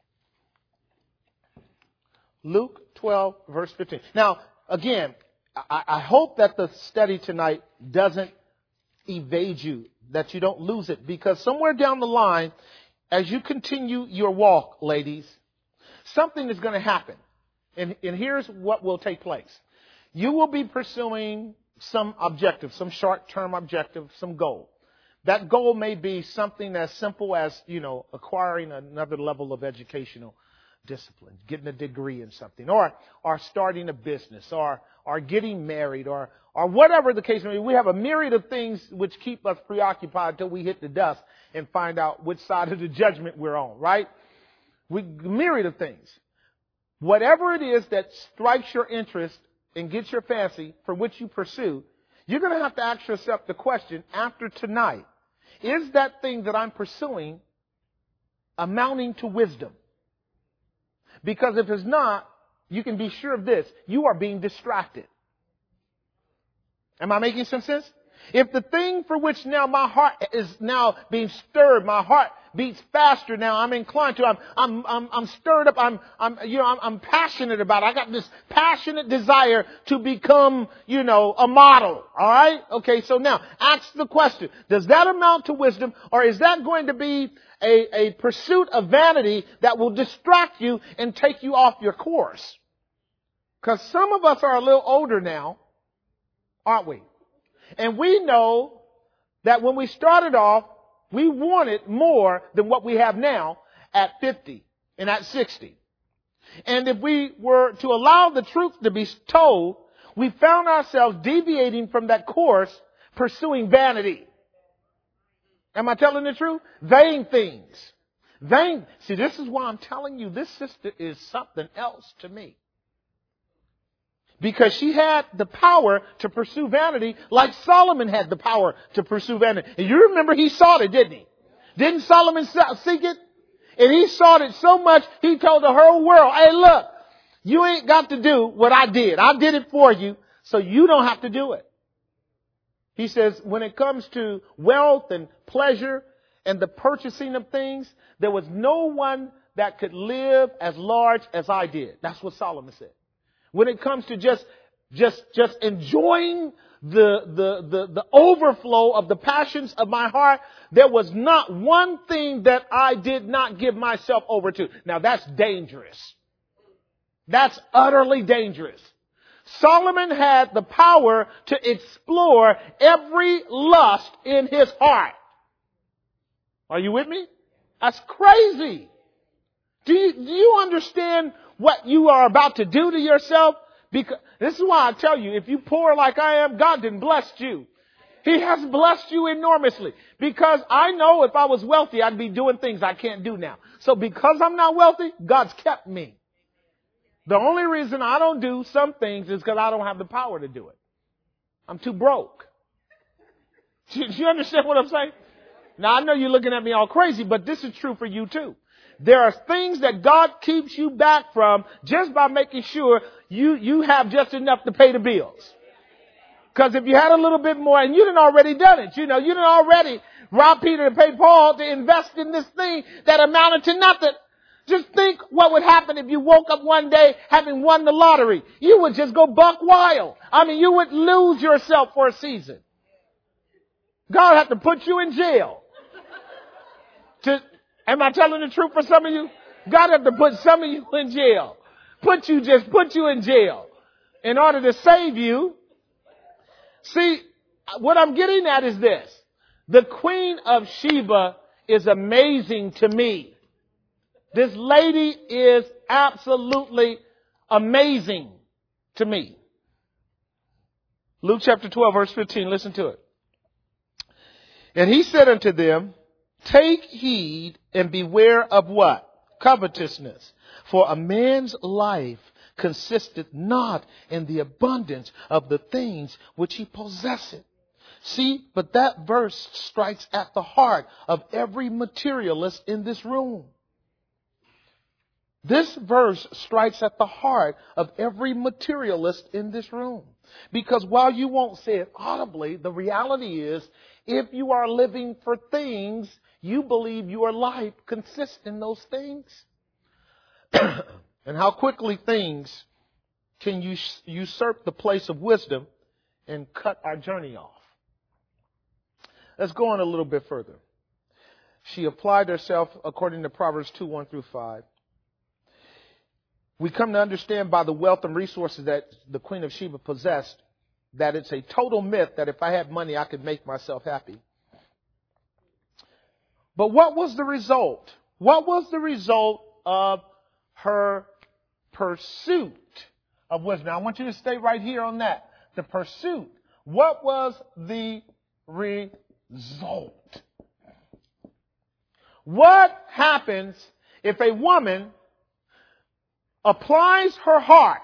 Luke twelve, verse fifteen. Now, again, I, I hope that the study tonight doesn't evade you, that you don't lose it, because somewhere down the line, as you continue your walk, ladies, something is going to happen. And, and here's what will take place. You will be pursuing some objective, some short-term objective, some goal. That goal may be something as simple as, you know, acquiring another level of educational discipline, getting a degree in something, or or starting a business, or or getting married, or or whatever the case may be. We have a myriad of things which keep us preoccupied until we hit the dust and find out which side of the judgment we're on, right? We myriad of things. Whatever it is that strikes your interest and gets your fancy, for which you pursue, you're going to have to ask yourself the question after tonight, is that thing that I'm pursuing amounting to wisdom? Because if it's not, you can be sure of this, you are being distracted. Am I making some sense? If the thing for which now my heart is now being stirred, my heart beats faster now, I'm inclined to, I'm, I'm, I'm, I'm stirred up, I'm, I'm, you know, I'm, I'm passionate about it. I got this passionate desire to become, you know, a model. All right? Okay, so now ask the question, does that amount to wisdom, or is that going to be a, a pursuit of vanity that will distract you and take you off your course? Because some of us are a little older now, aren't we? And we know that when we started off, we wanted more than what we have now at fifty and at sixty. And if we were to allow the truth to be told, we found ourselves deviating from that course, pursuing vanity. Am I telling the truth? Vain things. Vain. See, this is why I'm telling you, this sister is something else to me. Because she had the power to pursue vanity like Solomon had the power to pursue vanity. And you remember he sought it, didn't he? Didn't Solomon seek it? And he sought it so much, he told the whole world, hey, look, you ain't got to do what I did. I did it for you, so you don't have to do it. He says, when it comes to wealth and pleasure and the purchasing of things, there was no one that could live as large as I did. That's what Solomon said. When it comes to just, just, just enjoying the, the, the, the overflow of the passions of my heart, there was not one thing that I did not give myself over to. Now that's dangerous. That's utterly dangerous. Solomon had the power to explore every lust in his heart. Are you with me? That's crazy. Do you, do you understand what you are about to do to yourself? Because this is why I tell you, if you poor like I am, God didn't bless you. He has blessed you enormously. Because I know if I was wealthy, I'd be doing things I can't do now. So because I'm not wealthy, God's kept me. The only reason I don't do some things is because I don't have the power to do it. I'm too broke. Do you understand what I'm saying? Now I know you're looking at me all crazy, but this is true for you too. There are things that God keeps you back from just by making sure you, you have just enough to pay the bills. Because if you had a little bit more, and you done already done it, you know, you done already robbed Peter and paid Paul to invest in this thing that amounted to nothing. Just think what would happen if you woke up one day having won the lottery. You would just go buck wild. I mean, you would lose yourself for a season. God had to put you in jail to... Am I telling the truth for some of you? God had to put some of you in jail. Put you, just put you in jail in order to save you. See, what I'm getting at is this. The Queen of Sheba is amazing to me. This lady is absolutely amazing to me. Luke chapter twelve, verse fifteen, listen to it. And he said unto them, take heed and beware of what? Covetousness. For a man's life consisteth not in the abundance of the things which he possesseth. See, but that verse strikes at the heart of every materialist in this room. This verse strikes at the heart of every materialist in this room. Because while you won't say it audibly, the reality is, if you are living for things, you believe your life consists in those things. And how quickly things can us- usurp the place of wisdom and cut our journey off. Let's go on a little bit further. She applied herself according to Proverbs two, one through five. We come to understand by the wealth and resources that the Queen of Sheba possessed that it's a total myth that if I had money, I could make myself happy. But what was the result? What was the result of her pursuit of wisdom? Now, I want you to stay right here on that. The pursuit. What was the result? What happens if a woman applies her heart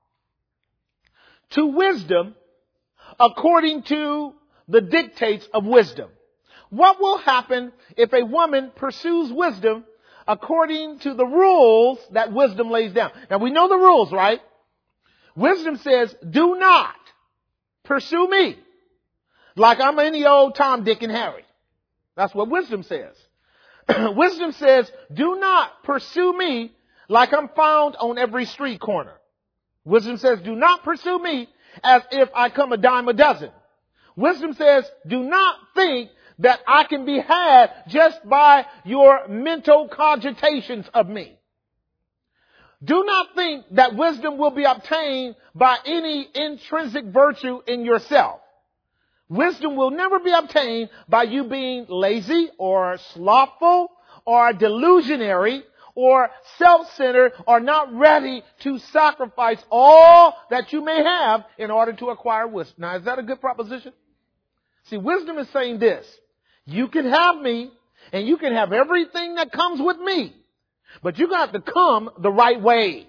to wisdom according to the dictates of wisdom? What will happen if a woman pursues wisdom according to the rules that wisdom lays down? Now we know the rules, right? Wisdom says, do not pursue me like I'm any old Tom, Dick, and Harry. That's what wisdom says. Wisdom says, do not pursue me like I'm found on every street corner. Wisdom says, do not pursue me as if I come a dime a dozen. Wisdom says, do not think that I can be had just by your mental cogitations of me. Do not think that wisdom will be obtained by any intrinsic virtue in yourself. Wisdom will never be obtained by you being lazy or slothful or delusionary or self-centered or not ready to sacrifice all that you may have in order to acquire wisdom. Now, is that a good proposition? See, wisdom is saying this. You can have me and you can have everything that comes with me, but you got to come the right way.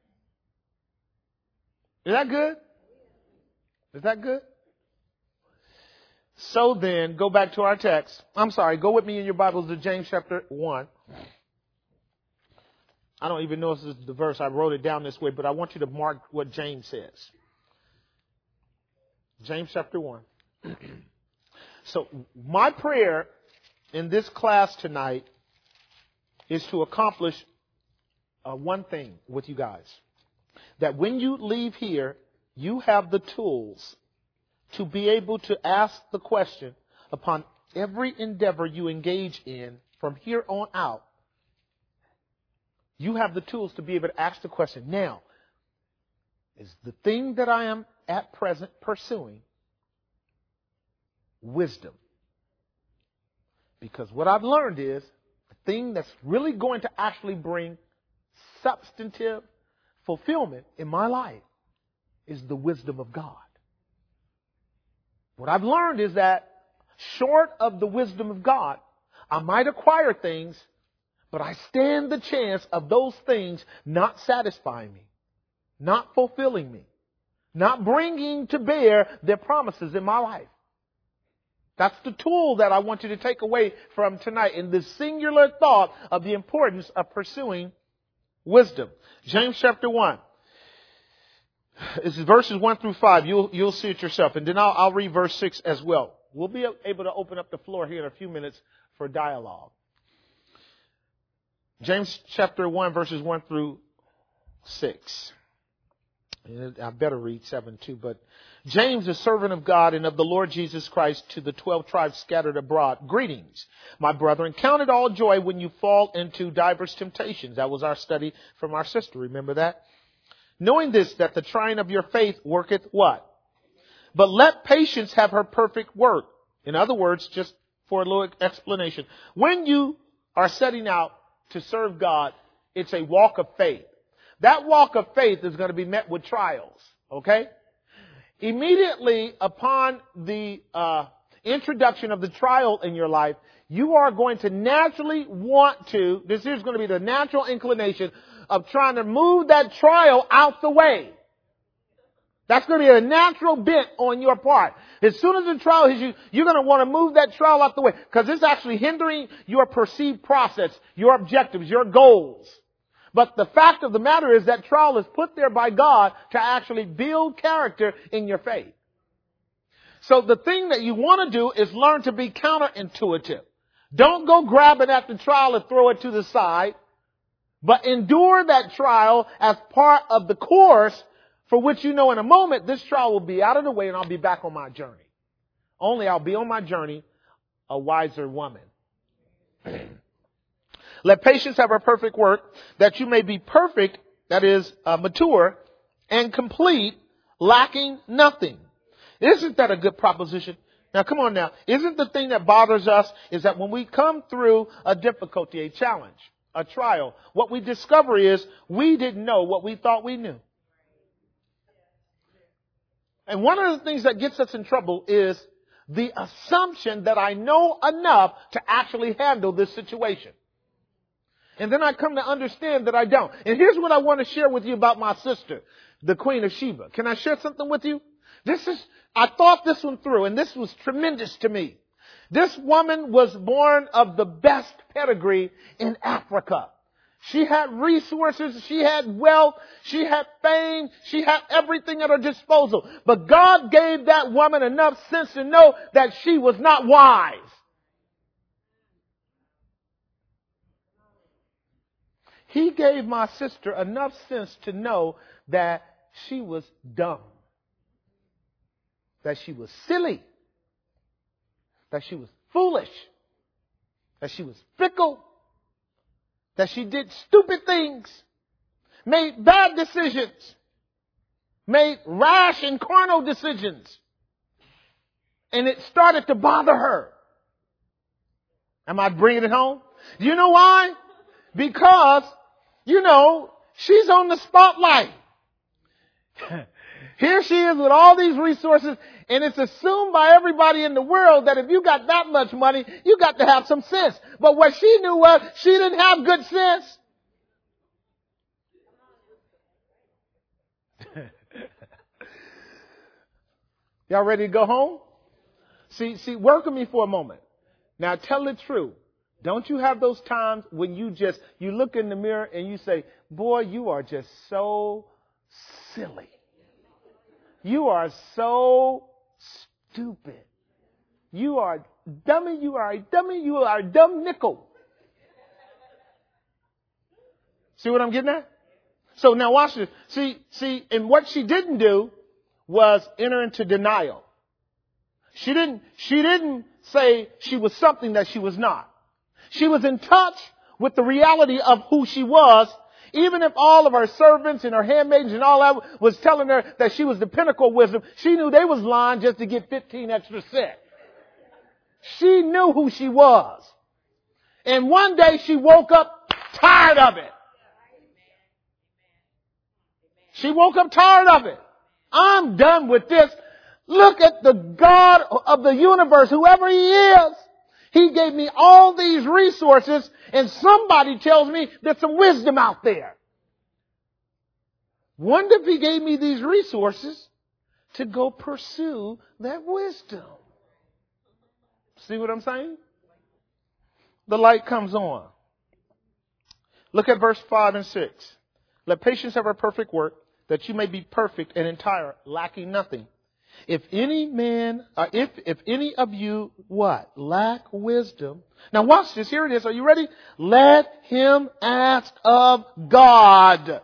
Is that good? Is that good? So then, go back to our text. I'm sorry, go with me in your Bibles to James chapter one. I don't even know if this is the verse. I wrote it down this way, but I want you to mark what James says. James chapter one. So my prayer in this class tonight is to accomplish uh, one thing with you guys. That when you leave here, you have the tools to be able to ask the question upon every endeavor you engage in from here on out. You have the tools to be able to ask the question. Now, is the thing that I am at present pursuing wisdom? Because what I've learned is the thing that's really going to actually bring substantive fulfillment in my life is the wisdom of God. What I've learned is that short of the wisdom of God, I might acquire things, but I stand the chance of those things not satisfying me, not fulfilling me, not bringing to bear their promises in my life. That's the tool that I want you to take away from tonight in this singular thought of the importance of pursuing wisdom. James chapter one. This is verses one through five. You'll, you'll see it yourself. And then I'll, I'll read verse six as well. We'll be able to open up the floor here in a few minutes for dialogue. James chapter one, verses one through six. I better read seven too, but James, a servant of God and of the Lord Jesus Christ, to the twelve tribes scattered abroad. Greetings, my brethren. Count it all joy when you fall into diverse temptations. That was our study from our sister. Remember that? Knowing this, that the trying of your faith worketh what? But let patience have her perfect work. In other words, just for a little explanation, when you are setting out to serve God, it's a walk of faith. That walk of faith is going to be met with trials. Okay? Immediately upon the uh, introduction of the trial in your life, you are going to naturally want to, this is going to be the natural inclination, of trying to move that trial out the way. That's going to be a natural bent on your part. As soon as the trial hits you, you're going to want to move that trial out the way because it's actually hindering your perceived process, your objectives, your goals. But the fact of the matter is that trial is put there by God to actually build character in your faith. So the thing that you want to do is learn to be counterintuitive. Don't go grabbing at the trial and throw it to the side, but endure that trial as part of the course for which you know in a moment this trial will be out of the way and I'll be back on my journey. Only I'll be on my journey a wiser woman. Let patience have her perfect work, that you may be perfect, that is, uh, mature and complete, lacking nothing. Isn't that a good proposition? Now, come on now. Isn't the thing that bothers us is that when we come through a difficulty, a challenge, a trial, what we discover is we didn't know what we thought we knew. And one of the things that gets us in trouble is the assumption that I know enough to actually handle this situation. And then I come to understand that I don't. And here's what I want to share with you about my sister, the Queen of Sheba. Can I share something with you? This is, I thought this one through, and this was tremendous to me. This woman was born of the best pedigree in Africa. She had resources, she had wealth, she had fame, she had everything at her disposal. But God gave that woman enough sense to know that she was not wise. He gave my sister enough sense to know that she was dumb, that she was silly, that she was foolish, that she was fickle, that she did stupid things, made bad decisions, made rash and carnal decisions. And it started to bother her. Am I bringing it home? Do you know why? Because, you know, she's on the spotlight. Here she is with all these resources, and it's assumed by everybody in the world that if you got that much money, you got to have some sense. But what she knew was she didn't have good sense. Y'all ready to go home? See, see, work with me for a moment. Now tell the truth. Don't you have those times when you just, you look in the mirror and you say, boy, you are just so silly. You are so stupid. You are dummy. You are a dummy. You are a dumb nickel. See what I'm getting at? So now watch this. See, see, and what she didn't do was enter into denial. She didn't, she didn't say she was something that she was not. She was in touch with the reality of who she was. Even if all of her servants and her handmaids and all that was telling her that she was the pinnacle of wisdom, she knew they was lying just to get fifteen extra cents. She knew who she was. And one day she woke up tired of it. She woke up tired of it. I'm done with this. Look at the God of the universe, whoever He is. He gave me all these resources, and somebody tells me there's some wisdom out there. Wonder if He gave me these resources to go pursue that wisdom. See what I'm saying? The light comes on. Look at verse five and six. Let patience have her perfect work, that you may be perfect and entire, lacking nothing. If any man, uh, if, if any of you, what? Lack wisdom. Now watch this. Here it is. Are you ready? Let him ask of God.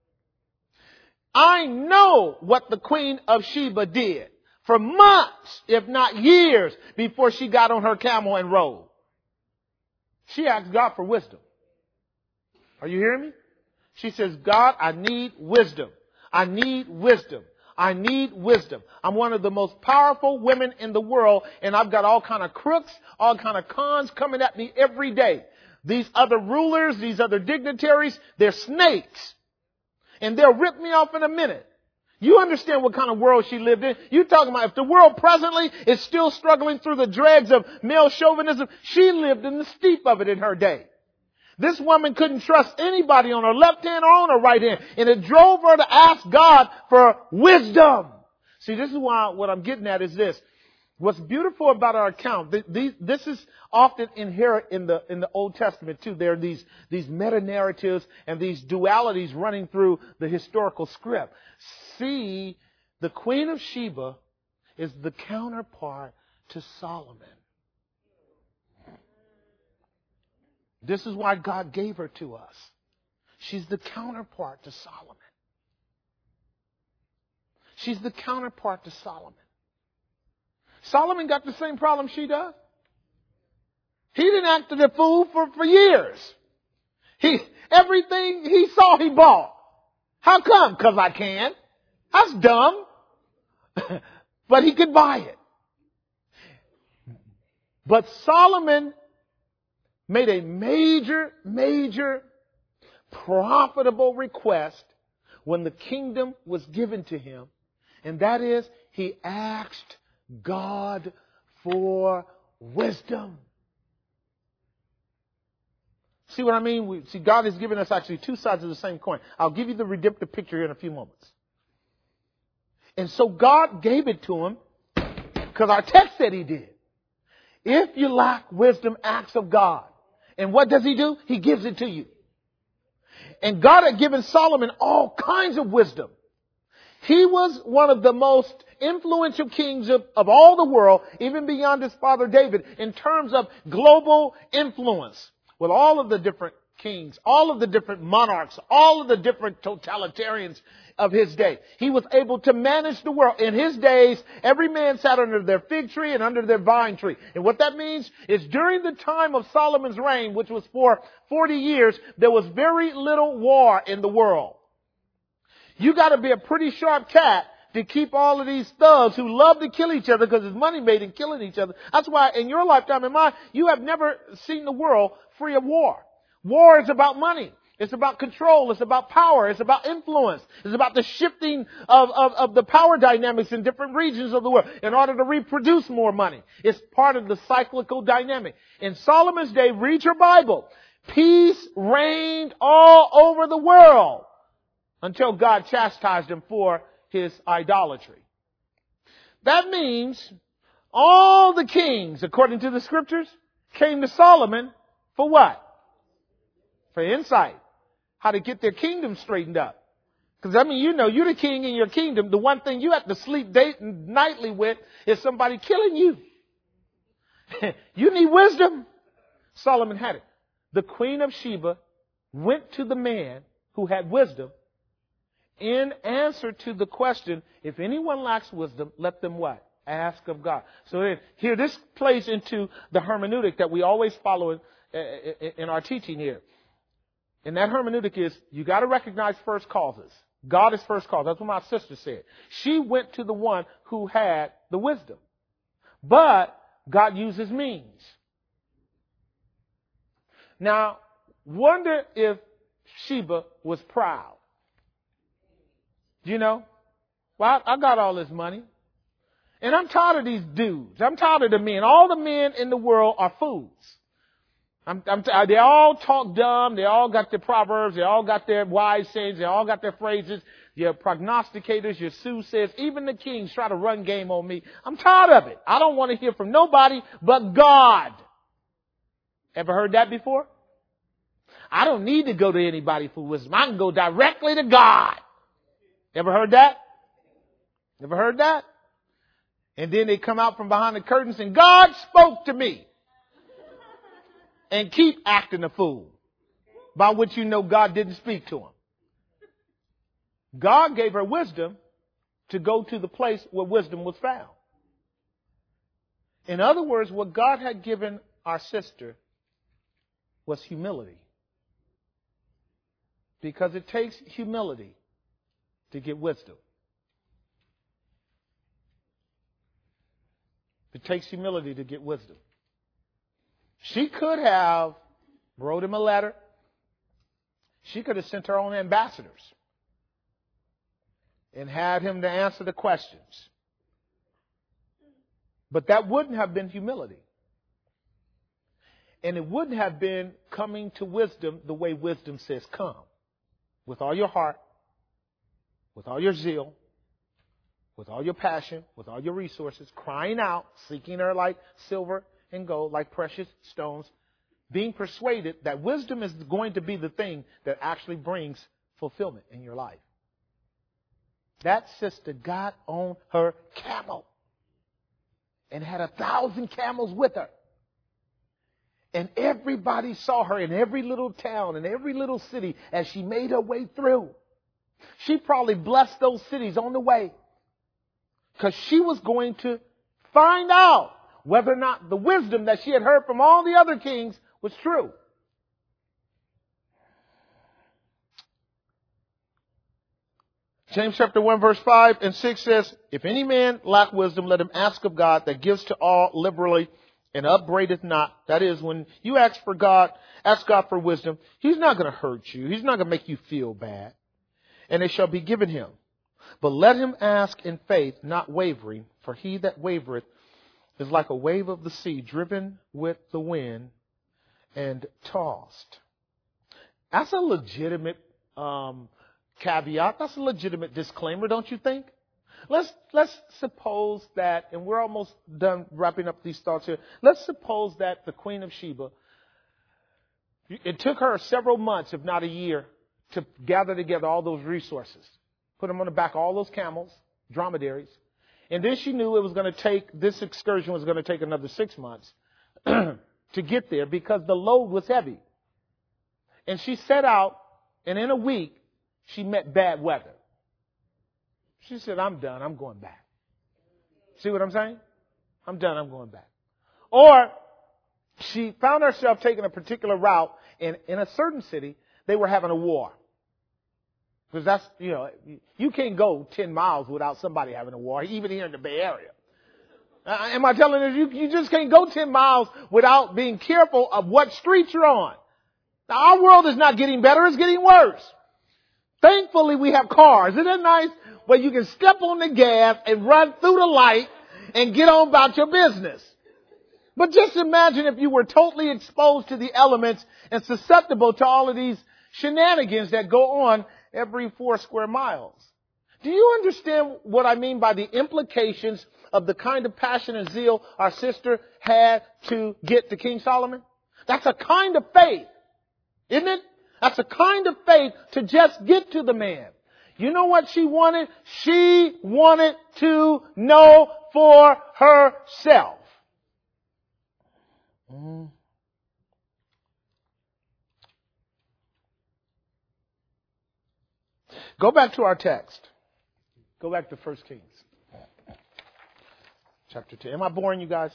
I know what the Queen of Sheba did for months, if not years, before she got on her camel and rode. She asked God for wisdom. Are you hearing me? She says, God, I need wisdom. I need wisdom. I need wisdom. I'm one of the most powerful women in the world, and I've got all kind of crooks, all kind of cons coming at me every day. These other rulers, these other dignitaries, they're snakes. And they'll rip me off in a minute. You understand what kind of world she lived in? You're talking about if the world presently is still struggling through the dregs of male chauvinism, she lived in the steep of it in her day. This woman couldn't trust anybody on her left hand or on her right hand. And it drove her to ask God for wisdom. See, this is why what I'm getting at is this. What's beautiful about our account, this is often inherent in the in the Old Testament too. There are these, these meta-narratives and these dualities running through the historical script. See, the Queen of Sheba is the counterpart to Solomon. This is why God gave her to us. She's the counterpart to Solomon. She's the counterpart to Solomon. Solomon got the same problem she does. He didn't act as a fool for, for years. He, everything he saw, he bought. How come? Because I can. That's dumb. But he could buy it. But Solomon made a major, major, profitable request when the kingdom was given to him. And that is, he asked God for wisdom. See what I mean? We, see, God has given us actually two sides of the same coin. I'll give you the redemptive picture here in a few moments. And so God gave it to him because our text said he did. If you lack wisdom, ask of God. And what does he do? He gives it to you. And God had given Solomon all kinds of wisdom. He was one of the most influential kings of, of all the world, even beyond his father David, in terms of global influence. With all of the different kings, all of the different monarchs, all of the different totalitarians of his day. He was able to manage the world. In his days, every man sat under their fig tree and under their vine tree. And what that means is during the time of Solomon's reign, which was for forty years, there was very little war in the world. You got to be a pretty sharp cat to keep all of these thugs who love to kill each other because it's money made in killing each other. That's why in your lifetime and mine, you have never seen the world free of war. War is about money. It's about control. It's about power. It's about influence. It's about the shifting of, of, of the power dynamics in different regions of the world in order to reproduce more money. It's part of the cyclical dynamic. In Solomon's day, read your Bible. Peace reigned all over the world until God chastised him for his idolatry. That means all the kings, according to the scriptures, came to Solomon for what? For insight. How to get their kingdom straightened up. Because, I mean, you know, you're the king in your kingdom. The one thing you have to sleep day and nightly with is somebody killing you. You need wisdom. Solomon had it. The Queen of Sheba went to the man who had wisdom in answer to the question, if anyone lacks wisdom, let them what? Ask of God. So then, here, this plays into the hermeneutic that we always follow in, in our teaching here. And that hermeneutic is, you got to recognize first causes. God is first cause. That's what my sister said. She went to the one who had the wisdom. But God uses means. Now, wonder if Sheba was proud. You know, well, I, I got all this money. And I'm tired of these dudes. I'm tired of the men. All the men in the world are fools. I'm, I'm, they all talk dumb. They all got their proverbs. They all got their wise sayings. They all got their phrases. Your prognosticators, your soothsayers, even the kings try to run game on me. I'm tired of it. I don't want to hear from nobody but God. Ever heard that before? I don't need to go to anybody for wisdom. I can go directly to God. Ever heard that? Ever heard that? And then they come out from behind the curtains and God spoke to me. And keep acting a fool. By which you know God didn't speak to him. God gave her wisdom to go to the place where wisdom was found. In other words, what God had given our sister was humility. Because it takes humility to get wisdom. It takes humility to get wisdom. She could have wrote him a letter. She could have sent her own ambassadors and had him to answer the questions. But that wouldn't have been humility. And it wouldn't have been coming to wisdom the way wisdom says come. With all your heart, with all your zeal, with all your passion, with all your resources, crying out, seeking her like silver and gold, like precious stones, being persuaded that wisdom is going to be the thing that actually brings fulfillment in your life. That sister got on her camel and had a thousand camels with her. And everybody saw her in every little town and every little city as she made her way through. She probably blessed those cities on the way, because she was going to find out whether or not the wisdom that she had heard from all the other kings was true. James chapter one verse five and six says, if any man lack wisdom, let him ask of God that gives to all liberally and upbraideth not. That is, when you ask for God, ask God for wisdom, He's not going to hurt you. He's not going to make you feel bad. And it shall be given him. But let him ask in faith, not wavering, for he that wavereth is like a wave of the sea, driven with the wind and tossed. That's a legitimate um, caveat. That's a legitimate disclaimer, don't you think? Let's let's suppose that, and we're almost done wrapping up these thoughts here. Let's suppose that the Queen of Sheba, it took her several months, if not a year, to gather together all those resources. Put them on the back of all those camels, dromedaries. And then she knew it was going to take, this excursion was going to take another six months to get there because the load was heavy. And she set out, and in a week, she met bad weather. She said, I'm done. I'm going back. See what I'm saying? I'm done. I'm going back. Or she found herself taking a particular route, and in a certain city, they were having a war. Because that's, you know, you can't go ten miles without somebody having a war, even here in the Bay Area. Uh, am I telling you, you, you just can't go ten miles without being careful of what streets you're on. Now, our world is not getting better, it's getting worse. Thankfully, we have cars. Isn't it nice? Where you can step on the gas and run through the light and get on about your business. But just imagine if you were totally exposed to the elements and susceptible to all of these shenanigans that go on every four square miles. Do you understand what I mean by the implications of the kind of passion and zeal our sister had to get to King Solomon? That's a kind of faith, isn't it? That's a kind of faith to just get to the man. You know what she wanted? She wanted to know for herself. Mm. Go back to our text. Go back to First Kings. Chapter two. Am I boring you guys?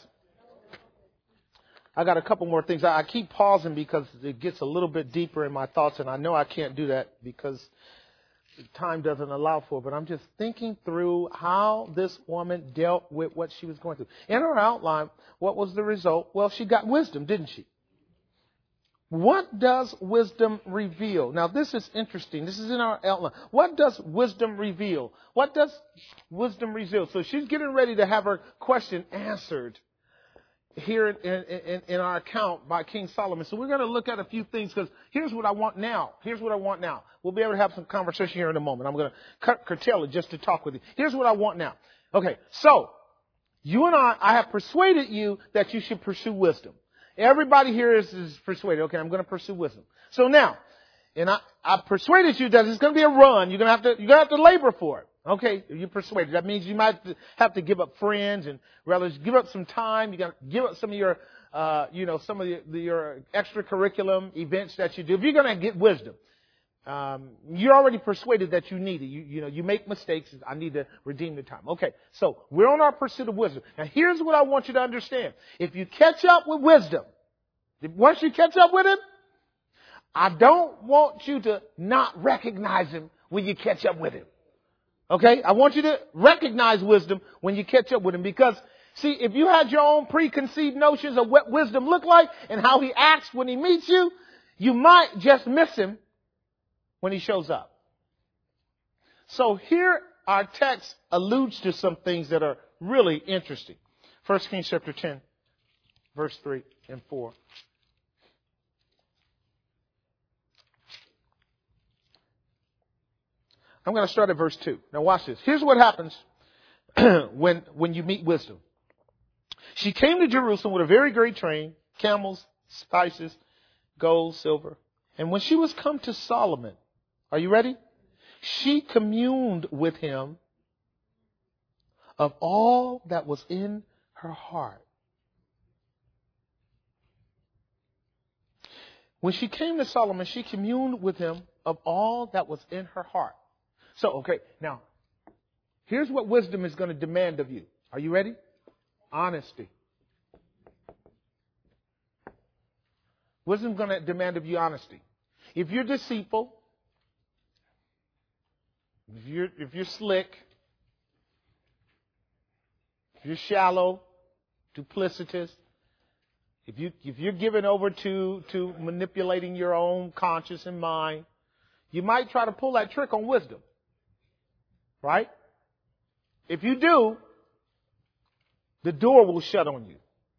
I got a couple more things. I keep pausing because it gets a little bit deeper in my thoughts, and I know I can't do that because time doesn't allow for it. But I'm just thinking through how this woman dealt with what she was going through. In her outline, what was the result? Well, she got wisdom, didn't she? What does wisdom reveal? Now, this is interesting. This is in our outline. What does wisdom reveal? What does wisdom reveal? So she's getting ready to have her question answered here in, in, in our account by King Solomon. So we're going to look at a few things because here's what I want now. Here's what I want now. We'll be able to have some conversation here in a moment. I'm going to cut, curtail it just to talk with you. Here's what I want now. Okay, so you and I, I have persuaded you that you should pursue wisdom. Everybody here is, is persuaded. Okay, I'm going to pursue wisdom. So now, and I, I persuaded you that it's going to be a run. You're going to have to, you're going to have to labor for it. Okay, you're persuaded. That means you might have to give up friends and rather give up some time. You got to give up some of your, uh, you know, some of the, the, your extracurriculum events that you do. If you're going to get wisdom, um, you're already persuaded that you need it. You, you know, you make mistakes. I need to redeem the time. Okay, so we're on our pursuit of wisdom. Now, here's what I want you to understand. If you catch up with wisdom, once you catch up with him, I don't want you to not recognize him when you catch up with him. Okay? I want you to recognize wisdom when you catch up with him because, see, if you had your own preconceived notions of what wisdom looked like and how he acts when he meets you, you might just miss him when he shows up. So here our text alludes to some things that are really interesting. First Kings chapter ten, verse three and four. I'm going to start at verse two. Now watch this. Here's what happens when, when you meet wisdom. She came to Jerusalem with a very great train, camels, spices, gold, silver. And when she was come to Solomon, are you ready? She communed with him of all that was in her heart. When she came to Solomon, she communed with him of all that was in her heart. So, okay, now, here's what wisdom is going to demand of you. Are you ready? Honesty. Wisdom is going to demand of you honesty. If you're deceitful, if you're, if you're slick, if you're shallow, duplicitous, if you if you're given over to to manipulating your own conscience and mind, you might try to pull that trick on wisdom. Right? If you do, the door will shut on you.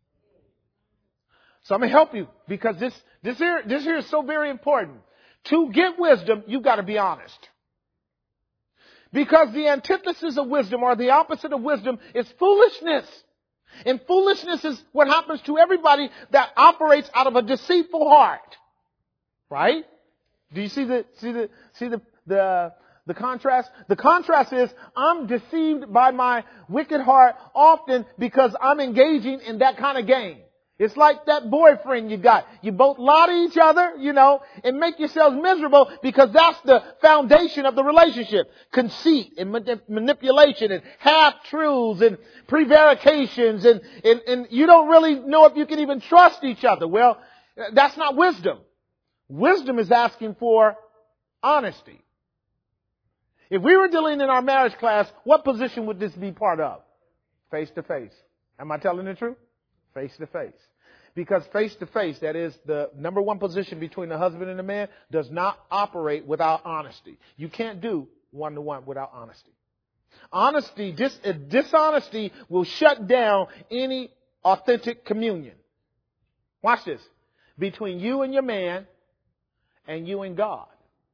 So I'm going to help you because this this here this here is so very important. To get wisdom, you've got to be honest. Because the antithesis of wisdom or the opposite of wisdom is foolishness. And foolishness is what happens to everybody that operates out of a deceitful heart. Right? Do you see the see the see the the the contrast? The contrast is I'm deceived by my wicked heart often because I'm engaging in that kind of game. It's like that boyfriend you got. You both lie to each other, you know, and make yourselves miserable because that's the foundation of the relationship. Conceit and manipulation and half-truths and prevarications and, and, and you don't really know if you can even trust each other. Well, that's not wisdom. Wisdom is asking for honesty. If we were dealing in our marriage class, what position would this be part of? Face to face. Am I telling the truth? Face to face. Because face to face, that is the number one position between the husband and the man, does not operate without honesty. You can't do one to one without honesty. Honesty, dis, uh, dishonesty will shut down any authentic communion. Watch this. Between you and your man and you and God.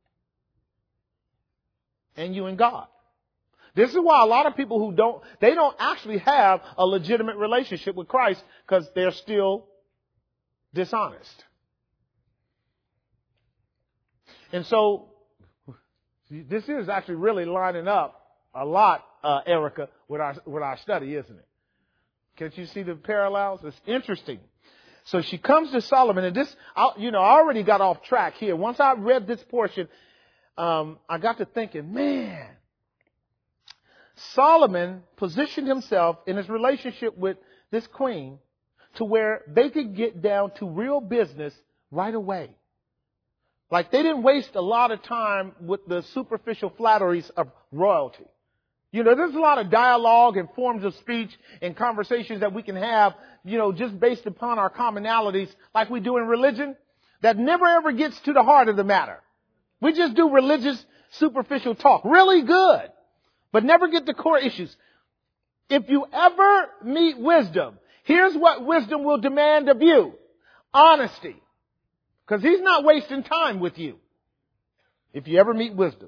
And you and God. This is why a lot of people who don't, they don't actually have a legitimate relationship with Christ because they're still dishonest. And so, this is actually really lining up a lot, uh, Erica, with our, with our study, isn't it? Can't you see the parallels? It's interesting. So she comes to Solomon, and this, I, you know, I already got off track here. Once I read this portion, um, I got to thinking, man, Solomon positioned himself in his relationship with this queen to where they could get down to real business right away. Like they didn't waste a lot of time with the superficial flatteries of royalty. You know, there's a lot of dialogue and forms of speech and conversations that we can have, you know, just based upon our commonalities like we do in religion that never ever gets to the heart of the matter. We just do religious superficial talk. Really good. But never get to core issues. If you ever meet wisdom, here's what wisdom will demand of you. Honesty. Because he's not wasting time with you. If you ever meet wisdom.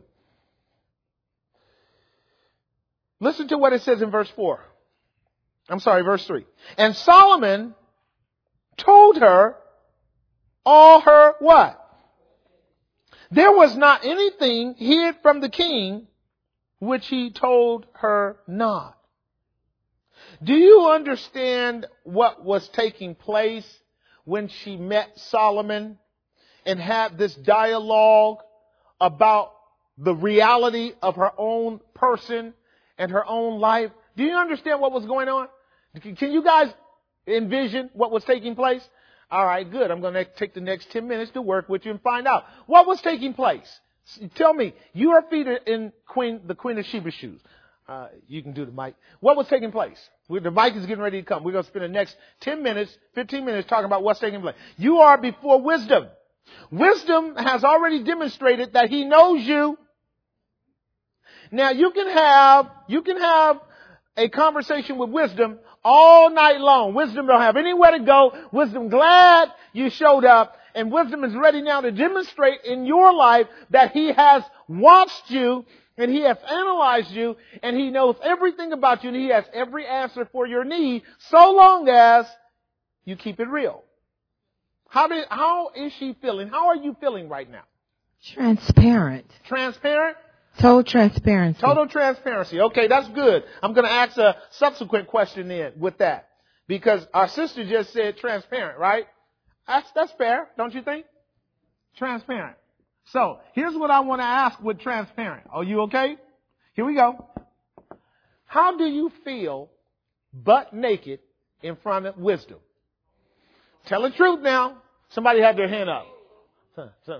Listen to what it says in verse four. I'm sorry, verse three. And Solomon told her all her what? There was not anything hid from the king which he told her not. Do you understand what was taking place when she met Solomon and had this dialogue about the reality of her own person and her own life? Do you understand what was going on? Can you guys envision what was taking place? All right, good. I'm going to take the next ten minutes to work with you and find out what was taking place. Tell me, your feet are in Queen, the Queen of Sheba's shoes. Uh, you can do the mic. What was taking place? We, the mic is getting ready to come. We're going to spend the next ten minutes, fifteen minutes talking about what's taking place. You are before wisdom. Wisdom has already demonstrated that he knows you. Now you can have, you can have a conversation with wisdom all night long. Wisdom don't have anywhere to go. Wisdom glad you showed up. And wisdom is ready now to demonstrate in your life that he has watched you and he has analyzed you, and he knows everything about you, and he has every answer for your need, so long as you keep it real. How did, how is she feeling? How are you feeling right now? Transparent. Transparent? Total transparency. Total transparency. Okay, that's good. I'm going to ask a subsequent question then with that. Because our sister just said transparent, right? That's, that's fair, don't you think? Transparent. So, here's what I want to ask with transparent. Are you okay? Here we go. How do you feel butt naked in front of wisdom? Tell the truth now. Somebody had their hand up. So, so.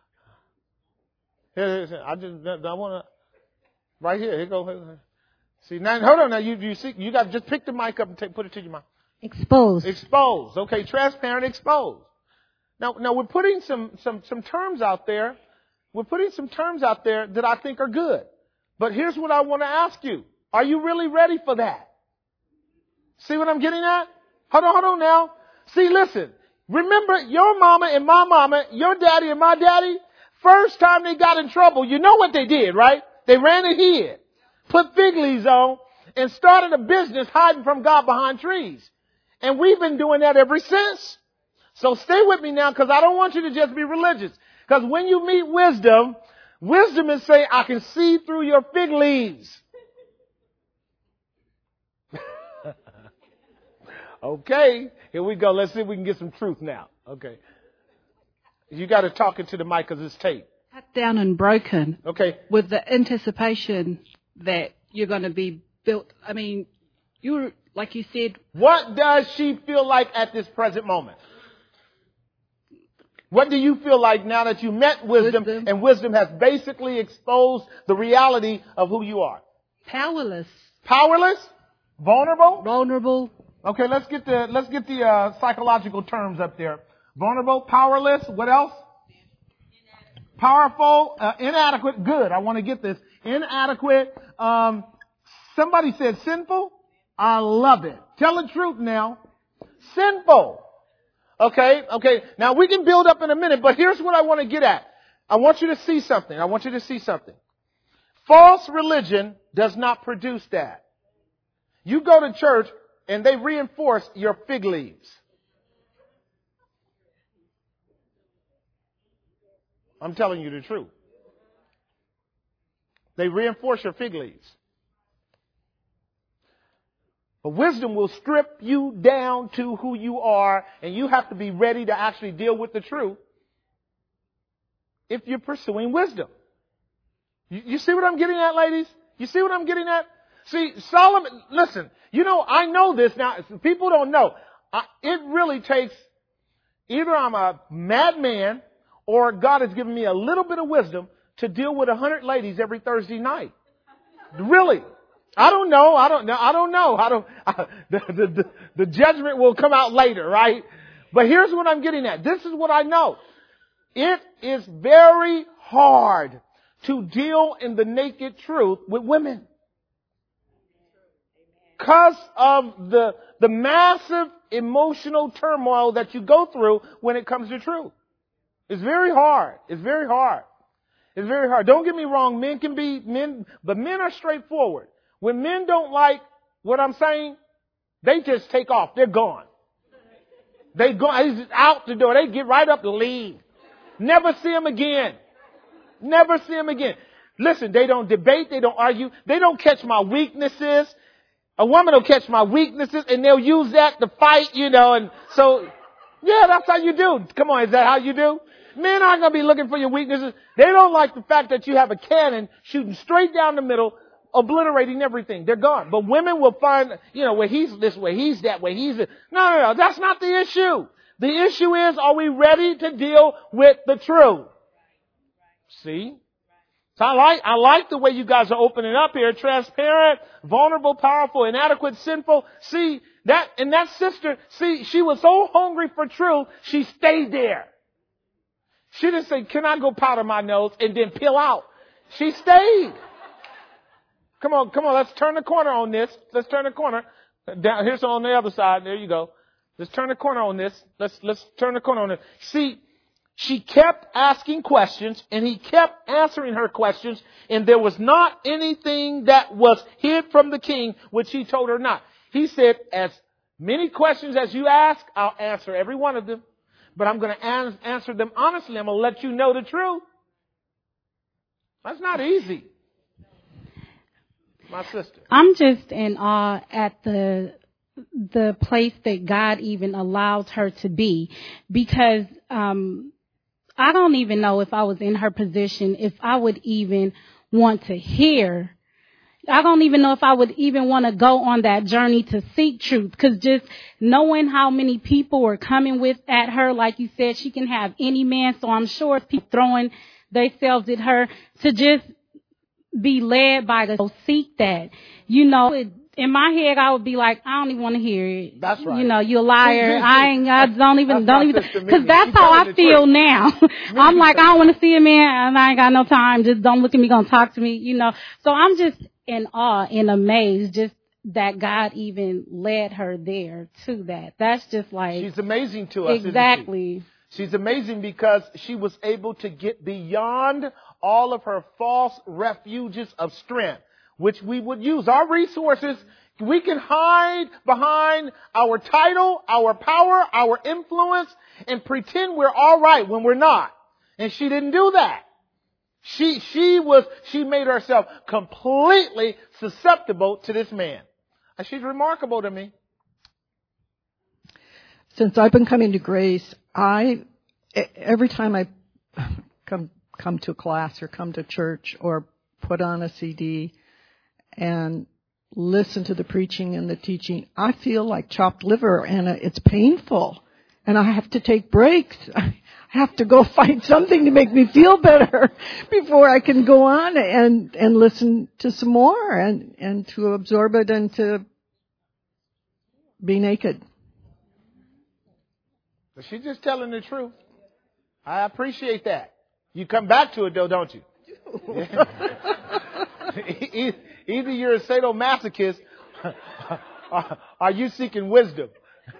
Here, here, I just, I want to, right here, here go. See, now, hold on now, you, you see, you got to just pick the mic up and take, put it to your mouth. Exposed. Exposed. Okay, transparent, exposed. Now, now we're putting some, some, some terms out there. We're putting some terms out there that I think are good. But here's what I want to ask you. Are you really ready for that? See what I'm getting at? Hold on, hold on now. See, listen. Remember your mama and my mama, your daddy and my daddy, first time they got in trouble, you know what they did, right? They ran and hid, put fig leaves on, and started a business hiding from God behind trees. And we've been doing that ever since. So stay with me now, because I don't want you to just be religious. Because when you meet wisdom, wisdom is saying, I can see through your fig leaves. Okay, here we go. Let's see if we can get some truth now. Okay. You got to talk into the mic because it's tape. Cut down and broken. Okay. With the anticipation that you're going to be built. I mean, you're, like you said. What does she feel like at this present moment? What do you feel like now that you met wisdom, wisdom. and wisdom has basically exposed the reality of who you are? Powerless. Powerless? Vulnerable? Vulnerable. Okay, let's get the, let's get the uh, psychological terms up there. Vulnerable, powerless, what else? Inadequate. Powerful, uh, inadequate, good. I want to get this. Inadequate. Um, somebody said sinful. I love it. Tell the truth now. Sinful. Okay, okay. Now we can build up in a minute, but here's what I want to get at. I want you to see something. I want you to see something. False religion does not produce that. You go to church and they reinforce your fig leaves. I'm telling you the truth. They reinforce your fig leaves. But wisdom will strip you down to who you are, and you have to be ready to actually deal with the truth if you're pursuing wisdom. You, you see what I'm getting at, ladies? You see what I'm getting at? See, Solomon, listen, you know, I know this now. People don't know. I, it really takes, either I'm a madman or God has given me a little bit of wisdom to deal with a hundred ladies every Thursday night. Really. I don't know. I don't know. I don't know. I don't, I, the, the, the, the judgment will come out later, right? But here's what I'm getting at. This is what I know. It is very hard to deal in the naked truth with women. Because of the, the massive emotional turmoil that you go through when it comes to truth. It's very hard. It's very hard. It's very hard. Don't get me wrong. Men can be men, but men are straightforward. When men don't like what I'm saying, they just take off. They're gone. They go he's out the door. They get right up and leave. Never see them again. Never see them again. Listen, they don't debate. They don't argue. They don't catch my weaknesses. A woman will catch my weaknesses and they'll use that to fight, you know, and so, yeah, that's how you do. Come on, is that how you do? Men aren't going to be looking for your weaknesses. They don't like the fact that you have a cannon shooting straight down the middle, obliterating everything. They're gone. But women will find, you know, where he's this way, he's that way, he's this. No, no, no, that's not the issue. The issue is, are we ready to deal with the truth? See? So I like, I like the way you guys are opening up here. Transparent, vulnerable, powerful, inadequate, sinful. See, that, and that sister, see, she was so hungry for truth, she stayed there. She didn't say, can I go powder my nose and then peel out? She stayed. Come on, come on, let's turn the corner on this. Let's turn the corner. Down, here's on the other side. There you go. Let's turn the corner on this. Let's, let's turn the corner on this. See, She kept asking questions, and he kept answering her questions, and there was not anything that was hid from the king, which he told her not. He said, as many questions as you ask, I'll answer every one of them, but I'm going to an- answer them honestly. I'm going to let you know the truth. That's not easy. My sister. I'm just in awe at the the place that God even allows her to be, because um I don't even know if I was in her position, if I would even want to hear. I don't even know if I would even want to go on that journey to seek truth, because just knowing how many people were coming with at her, like you said, she can have any man. So I'm sure people throwing themselves at her, to just be led by the, so seek that. You know, it, in my head, I would be like, I don't even want to hear it. That's right. You know, you're a liar. I ain't, I don't even, don't even, because that's how I feel now. I'm like, I don't want to see a man, and I ain't got no time. Just don't look at me, gonna talk to me, you know. So I'm just in awe and amazed just that God even led her there to that. That's just like. She's amazing to us. Exactly. Isn't she? She's amazing because she was able to get beyond all of her false refuges of strength, which we would use. Our resources, we can hide behind our title, our power, our influence, and pretend we're all right when we're not. And she didn't do that. She, she was, she made herself completely susceptible to this man. And she's remarkable to me. Since I've been coming to Grace, I, every time I come, come to a class or come to church or put on a C D and listen to the preaching and the teaching, I feel like chopped liver, and it's painful. And I have to take breaks. I have to go find something to make me feel better before I can go on and, and listen to some more and, and to absorb it and to be naked. She's just telling the truth. I appreciate that. You come back to it, though, don't you? Either you're a sadomasochist or are you seeking wisdom?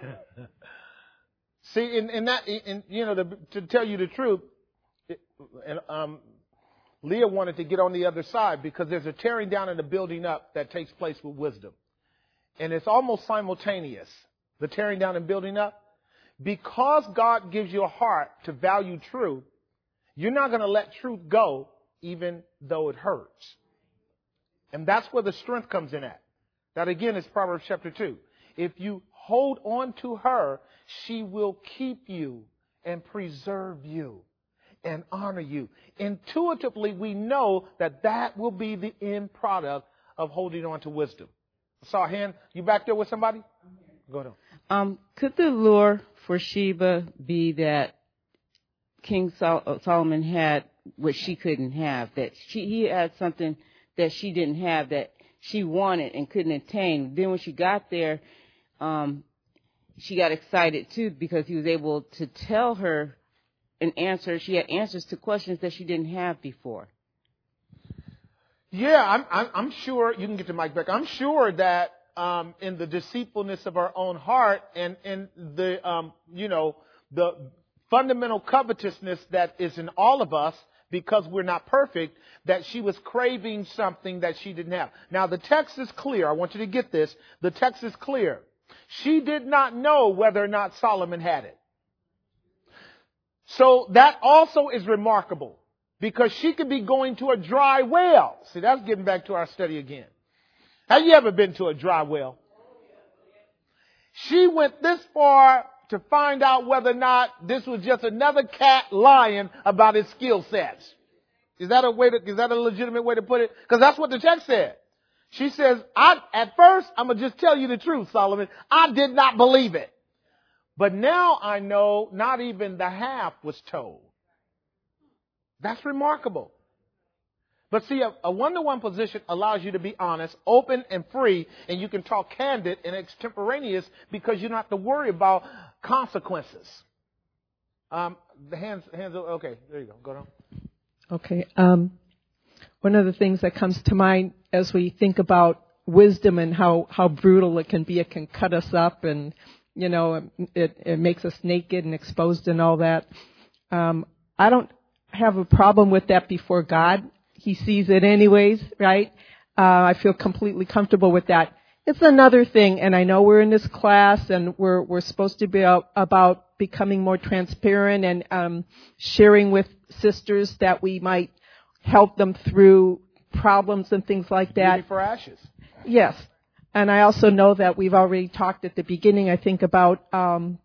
See, in, in that, in, you know, to, to tell you the truth, it, and, um, Leah wanted to get on the other side because there's a tearing down and a building up that takes place with wisdom. And it's almost simultaneous, the tearing down and building up. Because God gives you a heart to value truth, you're not going to let truth go even though it hurts. And that's where the strength comes in at. That again is Proverbs chapter two. If you hold on to her, she will keep you and preserve you and honor you. Intuitively, we know that that will be the end product of holding on to wisdom. I saw a hand. You back there with somebody? Go ahead. Um, could the lure for Sheba be that King Sol- Solomon had what she couldn't have, that she, he had something that she didn't have, that she wanted and couldn't attain? Then when she got there, um, she got excited too because he was able to tell her an answer. She had answers to questions that she didn't have before. Yeah, I'm, I'm, I'm sure, you can get the mic back. I'm sure that um, in the deceitfulness of our own heart and, and the, um, you know, the fundamental covetousness that is in all of us, because we're not perfect, that she was craving something that she didn't have. Now, the text is clear. I want you to get this. The text is clear. She did not know whether or not Solomon had it. So that also is remarkable, because she could be going to a dry well. See, that's getting back to our study again. Have you ever been to a dry well? She went this far to find out whether or not this was just another cat lying about his skill sets. Is that a way to, is that a legitimate way to put it? Because that's what the text said. She says, I, at first, I'm going to just tell you the truth, Solomon. I did not believe it. But now I know not even the half was told. That's remarkable. But see, a, a one-to-one position allows you to be honest, open, and free, and you can talk candid and extemporaneous because you don't have to worry about consequences. Um, the hands, hands, okay, there you go. Go on. Okay. Um, one of the things that comes to mind as we think about wisdom and how, how brutal it can be, it can cut us up and, you know, it, it makes us naked and exposed and all that. Um, I don't have a problem with that before God. He sees it anyways, right? Uh, I feel completely comfortable with that. It's another thing, and I know we're in this class, and we're we're supposed to be out, about becoming more transparent and um, sharing with sisters that we might help them through problems and things like that. Beauty for ashes. Yes, and I also know that we've already talked at the beginning, I think, about um,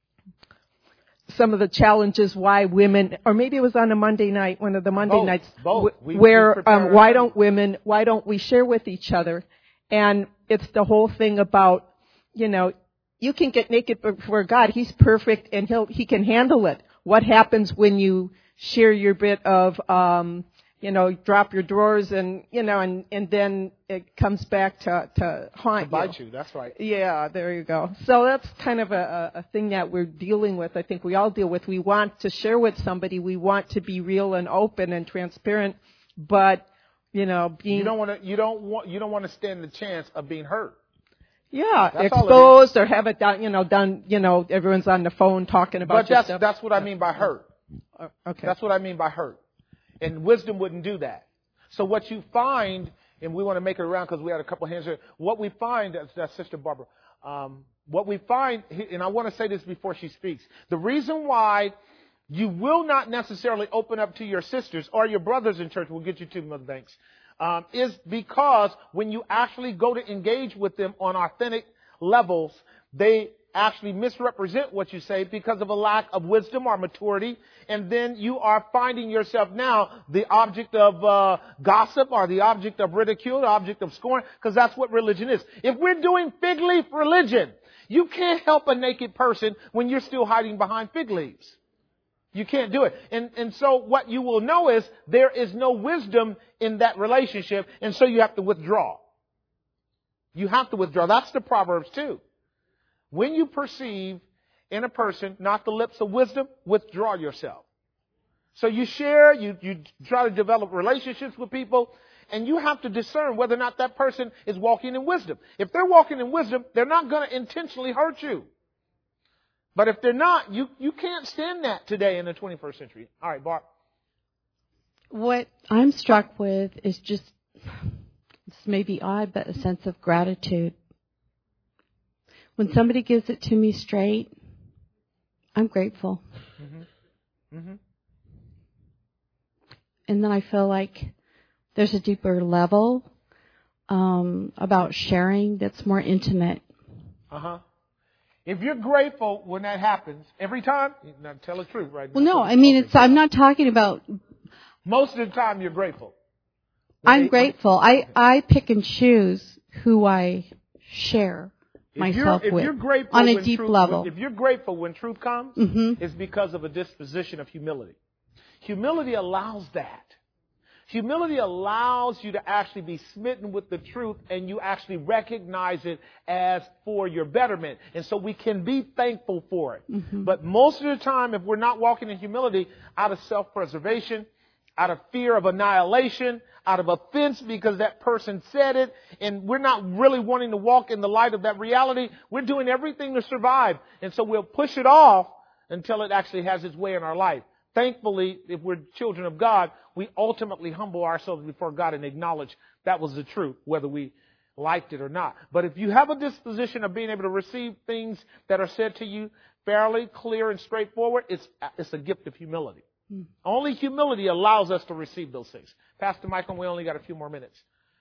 some of the challenges why women, or maybe it was on a Monday night, one of the Monday both, nights, both. We, where we um, why don't women, why don't we share with each other? And it's the whole thing about, you know, you can get naked before God. He's perfect and he'll, he can handle it. What happens when you share your bit of, um, you know, drop your drawers and, you know, and, and then it comes back to, to haunt to bite you. you. That's right. Yeah, there you go. So that's kind of a, a thing that we're dealing with. I think we all deal with. We want to share with somebody. We want to be real and open and transparent, but you know, being you don't want to you don't want you don't want to stand the chance of being hurt. Yeah, that's exposed or have it done. You know, done. You know, everyone's on the phone talking about. But that's stuff. that's what I mean by hurt. Uh, okay. That's what I mean by hurt. And wisdom wouldn't do that. So what you find, and we want to make it around because we had a couple of hands here. What we find, that's, that's Sister Barbara. Um, what we find, and I want to say this before she speaks. The reason why you will not necessarily open up to your sisters or your brothers in church, we'll get you to Mother Banks, um, is because when you actually go to engage with them on authentic levels, they actually misrepresent what you say because of a lack of wisdom or maturity. And then you are finding yourself now the object of uh, gossip or the object of ridicule, the object of scorn, because that's what religion is. If we're doing fig leaf religion, you can't help a naked person when you're still hiding behind fig leaves. You can't do it. And, and so what you will know is there is no wisdom in that relationship, and so you have to withdraw. You have to withdraw. That's the Proverbs too. When you perceive in a person not the lips of wisdom, withdraw yourself. So you share, you, you try to develop relationships with people, and you have to discern whether or not that person is walking in wisdom. If they're walking in wisdom, they're not going to intentionally hurt you. But if they're not, you, you can't stand that today in the twenty-first century. All right, Barb. What I'm struck with is just, this may be odd, but a sense of gratitude. When somebody gives it to me straight, I'm grateful. Mm-hmm. Mm-hmm. And then I feel like there's a deeper level um, about sharing that's more intimate. Uh-huh. If you're grateful when that happens, every time, now tell the truth right now. Well, no, I mean, it's. I'm not talking about. Most of the time you're grateful. When I'm they, grateful. I, I pick and choose who I share myself if with you're grateful on a when deep truth, level. If you're grateful when truth comes, mm-hmm. it's because of a disposition of humility. Humility allows that. Humility allows you to actually be smitten with the truth and you actually recognize it as for your betterment. And so we can be thankful for it. Mm-hmm. But most of the time, if we're not walking in humility out of self-preservation, out of fear of annihilation, out of offense because that person said it, and we're not really wanting to walk in the light of that reality, we're doing everything to survive. And so we'll push it off until it actually has its way in our life. Thankfully, if we're children of God, we ultimately humble ourselves before God and acknowledge that was the truth, whether we liked it or not. But if you have a disposition of being able to receive things that are said to you fairly, clear, and straightforward, it's, it's a gift of humility. Mm. Only humility allows us to receive those things. Pastor Michael, we only got a few more minutes.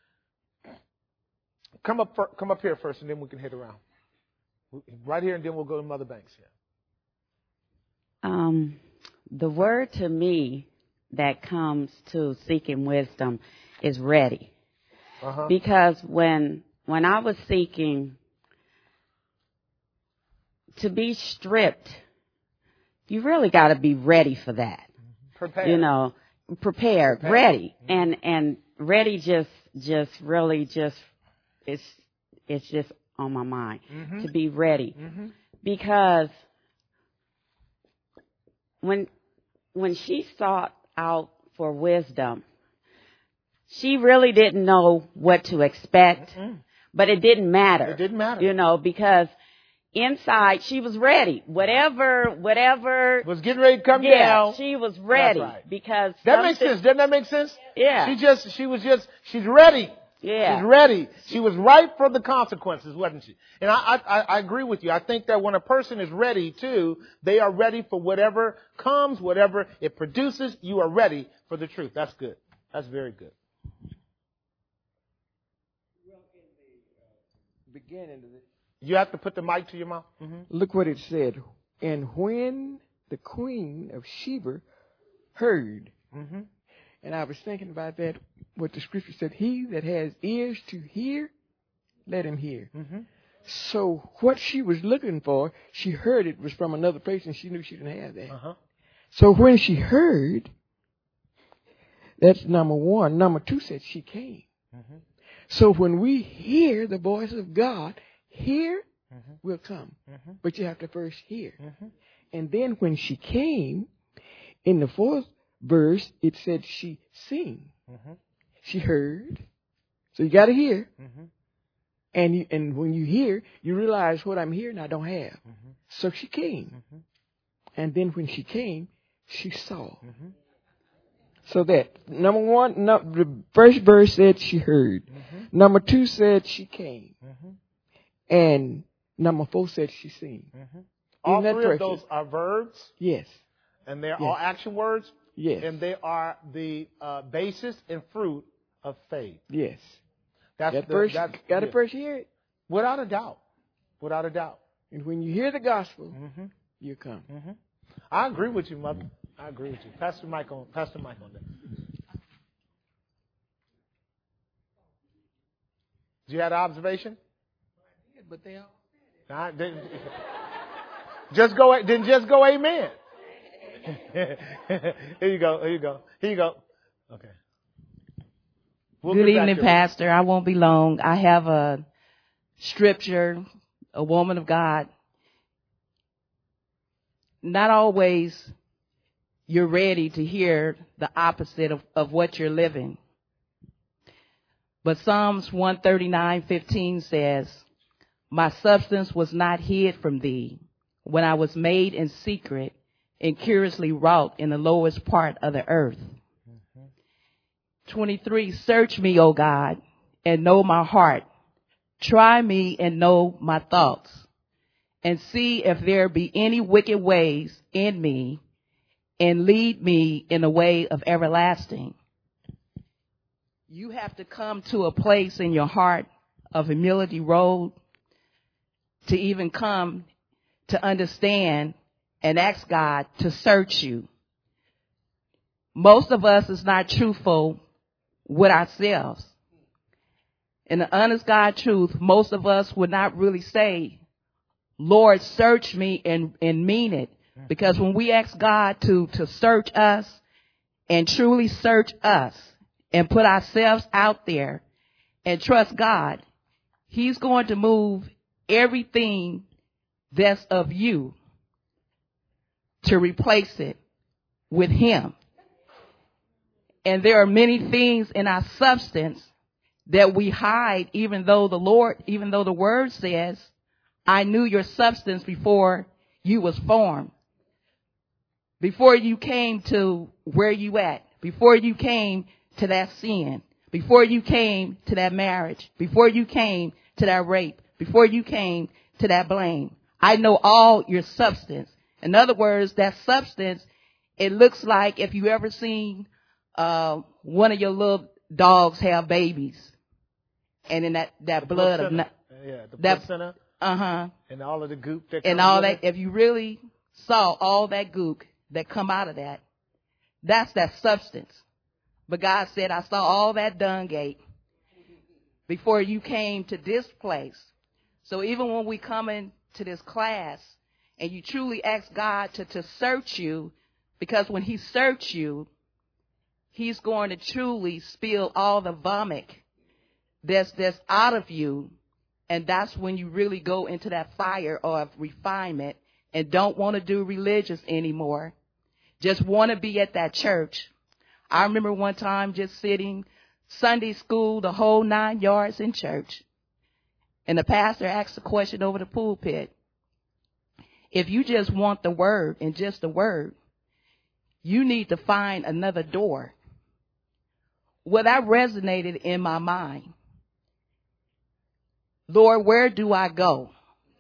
Come up, for, come up here first, and then we can hit around. Right here, and then we'll go to Mother Banks. Yeah. Um. The word to me that comes to seeking wisdom is ready. Uh-huh. Because when when I was seeking to be stripped, you really got to be ready for that. Prepared. You know, prepared, prepared. ready. Mm-hmm. And and ready just just really just it's it's just on my mind mm-hmm. to be ready. Mm-hmm. Because when When she sought out for wisdom, she really didn't know what to expect, Mm-mm. but it didn't matter. It didn't matter. You know, because inside, she was ready. Whatever, whatever. Was getting ready to come yeah, down. she was ready. That's right. Because that makes sense. Doesn't that make sense? Yeah. She just, she was just, she's ready. Yeah. She's ready. She was ripe for the consequences, wasn't she? And I, I, I agree with you. I think that when a person is ready too, they are ready for whatever comes, whatever it produces. You are ready for the truth. That's good. That's very good. Beginning of it. You have to put the mic to your mouth. Mm-hmm. Look what it said. And when the queen of Sheba heard, mm-hmm. and I was thinking about that, what the scripture said, he that has ears to hear, let him hear. Mm-hmm. So what she was looking for, she heard it was from another place, and she knew she didn't have that. Uh-huh. So when she heard, that's number one. Number two said she came. Mm-hmm. So when we hear the voice of God, hear mm-hmm. will come. Mm-hmm. But you have to first hear. Mm-hmm. And then when she came, in the fourth verse, it said she sing. Mm-hmm. She heard. So you got to hear. Mm-hmm. And you, and when you hear, you realize what I'm hearing I don't have. Mm-hmm. So she came. Mm-hmm. And then when she came, she saw. Mm-hmm. So that, number one, no, the first verse said she heard. Mm-hmm. Number two said she came. Mm-hmm. And number four said she seen. Mm-hmm. All Isn't three that of those are verbs. Yes. And they're yes. all action words. Yes. And they are the uh, basis and fruit of faith. Yes. That's got the, first, that's, got to yeah. first hear it. Without a doubt. Without a doubt. And when you hear the gospel, mm-hmm. you come. Mm-hmm. I agree with you, Mother. I agree with you. Pastor Mike on, Pastor Mike on that. Did you have an observation? But they all nah, didn't, just go. Then just go. Amen. Here you go. Here you go. Here you go. Okay. We'll Good evening, Pastor. I won't be long. I have a scripture, a woman of God. Not always you're ready to hear the opposite of, of what you're living. But Psalms one thirty-nine fifteen says, my substance was not hid from thee when I was made in secret and curiously wrought in the lowest part of the earth. Mm-hmm. twenty-three, search me, O God, and know my heart. Try me and know my thoughts, and see if there be any wicked ways in me, and lead me in the way of everlasting. You have to come to a place in your heart of humility road to even come to understand and ask God to search you. Most of us is not truthful with ourselves. In the honest God truth, most of us would not really say, Lord, search me, and, and mean it. Because when we ask God to, to search us and truly search us and put ourselves out there and trust God, He's going to move everything that's of you to replace it with Him. And there are many things in our substance that we hide, even though the Lord, even though the Word says, I knew your substance before you was formed. Before you came to where you at, before you came to that sin, before you came to that marriage, before you came to that rape, before you came to that blame. I know all your substance. In other words, that substance, it looks like if you ever seen uh, one of your little dogs have babies, and in that, that the blood of placenta. Yeah, the that, placenta. Uh-huh. And all of the goop that and comes all with that, it. if you really saw all that goop that come out of that, that's that substance. But God said, I saw all that dung gate before you came to this place. So even when we come into this class and you truly ask God to, to search you, because when He searches you, He's going to truly spill all the vomit that's, that's out of you. And that's when you really go into that fire of refinement and don't want to do religious anymore. Just want to be at that church. I remember one time just sitting Sunday school, the whole nine yards in church. And the pastor asked a question over the pulpit. If you just want the word and just the word, you need to find another door. What I resonated in my mind, Lord, where do I go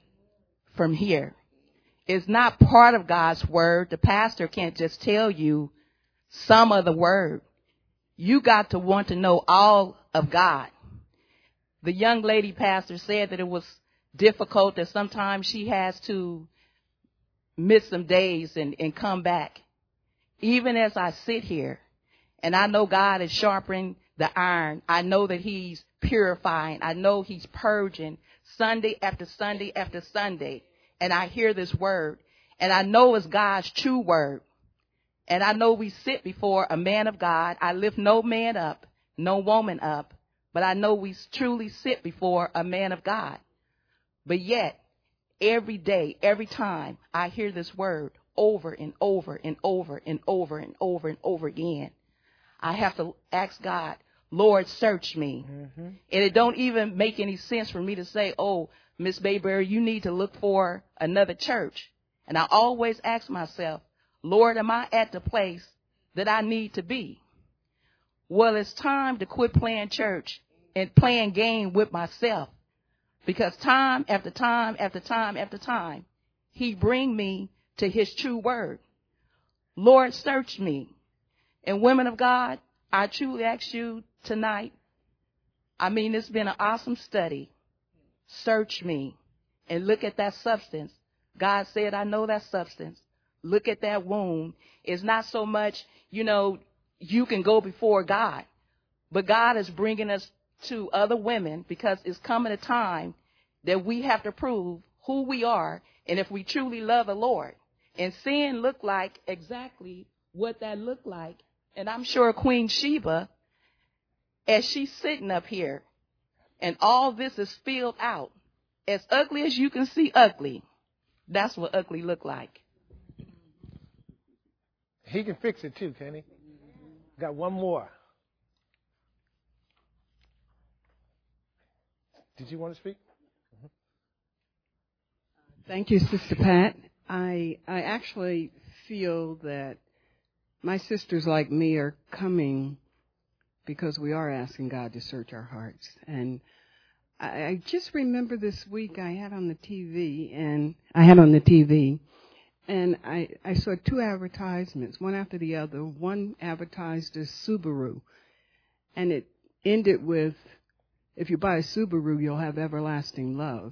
from here? It's not part of God's word. The pastor can't just tell you some of the word. You got to want to know all of God. The young lady pastor said that it was difficult, that sometimes she has to miss some days and, and come back. Even as I sit here, and I know God is sharpening the iron, I know that he's purifying, I know he's purging Sunday after Sunday after Sunday, and I hear this word, and I know it's God's true word, and I know we sit before a man of God. I lift no man up, no woman up, but I know we truly sit before a man of God. But yet, every day, every time I hear this word over and over and over and over and over and over again, I have to ask God, Lord, search me. Mm-hmm. And it don't even make any sense for me to say, oh, Miss Bayberry, you need to look for another church. And I always ask myself, Lord, am I at the place that I need to be? Well, it's time to quit playing church and playing game with myself. Because time after time after time after time, he bring me to his true word. Lord, search me. And women of God, I truly ask you tonight, I mean, it's been an awesome study. Search me and look at that substance. God said, I know that substance. Look at that wound. It's not so much, you know, you can go before God, but God is bringing us to other women because it's coming a time that we have to prove who we are and if we truly love the Lord. And sin looked like exactly what that looked like. And I'm sure Queen Sheba, as she's sitting up here and all this is filled out, as ugly as you can see ugly, that's what ugly looked like. He can fix it too, can he? Got one more. Did you want to speak? Mm-hmm. Thank you, Sister Pat. I I actually feel that my sisters like me are coming because we are asking God to search our hearts. And I, I just remember this week I had on the T V and I had on the T V and I, I saw two advertisements, one after the other. One advertised as Subaru, and it ended with, if you buy a Subaru, you'll have everlasting love.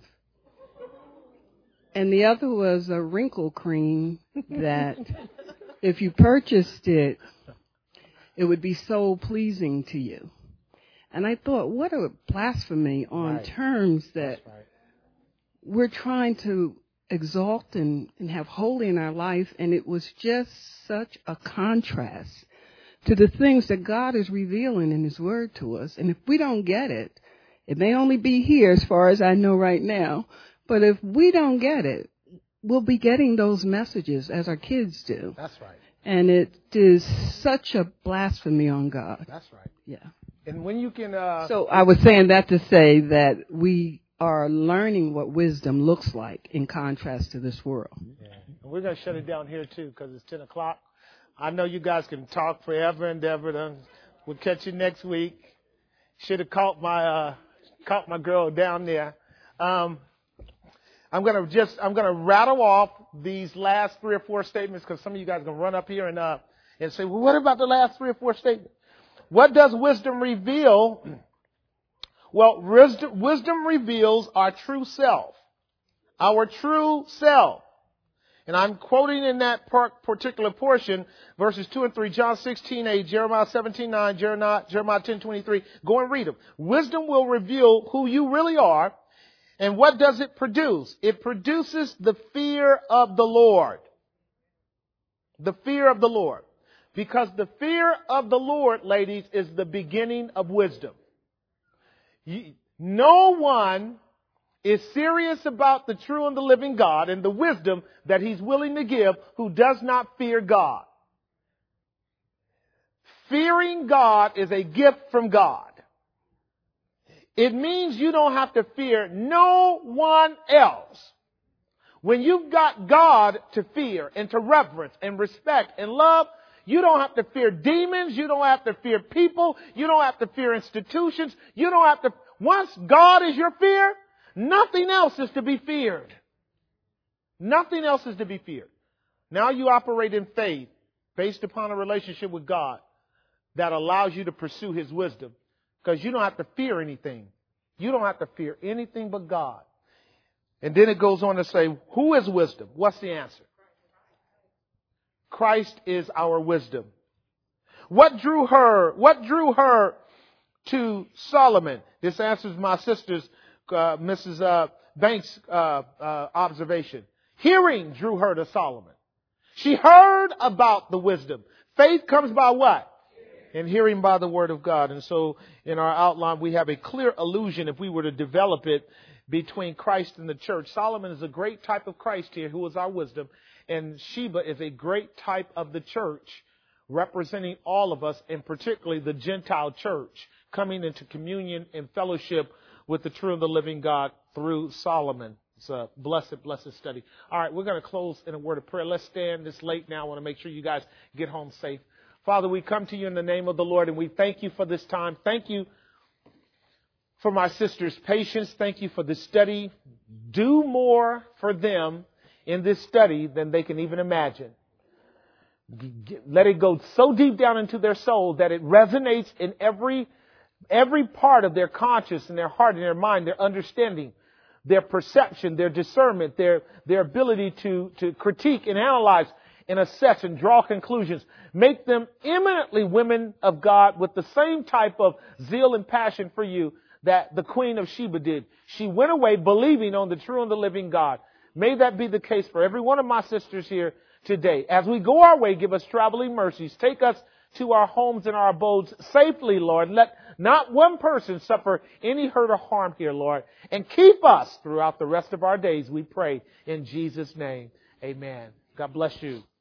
And the other was a wrinkle cream that if you purchased it, it would be so pleasing to you. And I thought, what a blasphemy on right. terms that right. we're trying to exalt and, and have holy in our life. And it was just such a contrast to the things that God is revealing in his word to us. And if we don't get it, it may only be here as far as I know right now, but if we don't get it, we'll be getting those messages as our kids do. That's right. And it is such a blasphemy on God. That's right. Yeah. And when you can... Uh... So I was saying that to say that we are learning what wisdom looks like in contrast to this world. Yeah. And we're going to shut it down here, too, because it's ten o'clock. I know you guys can talk forever and ever. We'll catch you next week. Should have caught my uh, caught my girl down there. Um, I'm gonna just I'm gonna rattle off these last three or four statements because some of you guys are gonna run up here and uh and say, well, what about the last three or four statements? What does wisdom reveal? Well, wisdom, wisdom reveals our true self, our true self. And I'm quoting in that particular portion, verses two and three, John sixteen eight, Jeremiah seventeen nine, Jeremiah ten twenty-three. Go and read them. Wisdom will reveal who you really are. And what does it produce? It produces the fear of the Lord. The fear of the Lord. Because the fear of the Lord, ladies, is the beginning of wisdom. You, no one is serious about the true and the living God and the wisdom that he's willing to give who does not fear God. Fearing God is a gift from God. It means you don't have to fear no one else. When you've got God to fear and to reverence and respect and love, you don't have to fear demons. You don't have to fear people. You don't have to fear institutions. You don't have to. Once God is your fear, nothing else is to be feared. Nothing else is to be feared. Now you operate in faith based upon a relationship with God that allows you to pursue His wisdom, because you don't have to fear anything. You don't have to fear anything but God. And then it goes on to say, who is wisdom? What's the answer? Christ is our wisdom. What drew her, what drew her to Solomon? This answers my sister's, uh, Missus Uh, Banks' uh, uh, observation. Hearing drew her to Solomon. She heard about the wisdom. Faith comes by what? And hearing by the word of God. And so in our outline, we have a clear allusion, if we were to develop it, between Christ and the church. Solomon is a great type of Christ here, who is our wisdom. And Sheba is a great type of the church, representing all of us, and particularly the Gentile church, coming into communion and fellowship with the true and the living God through Solomon. It's a blessed, blessed study. All right, we're going to close in a word of prayer. Let's stand. It's late now. I want to make sure you guys get home safe. Father, we come to you in the name of the Lord, and we thank you for this time. Thank you for my sister's patience. Thank you for this study. Do more for them in this study than they can even imagine. Let it go so deep down into their soul that it resonates in every every part of their conscience and their heart and their mind, their understanding, their perception, their discernment, their their ability to, to critique and analyze and assess and draw conclusions. Make them eminently women of God with the same type of zeal and passion for you that the Queen of Sheba did. She went away believing on the true and the living God. May that be the case for every one of my sisters here today. As we go our way, give us traveling mercies. Take us to our homes and our abodes safely, Lord. Let not one person suffer any hurt or harm here, Lord. And keep us throughout the rest of our days, we pray in Jesus' name. Amen. God bless you.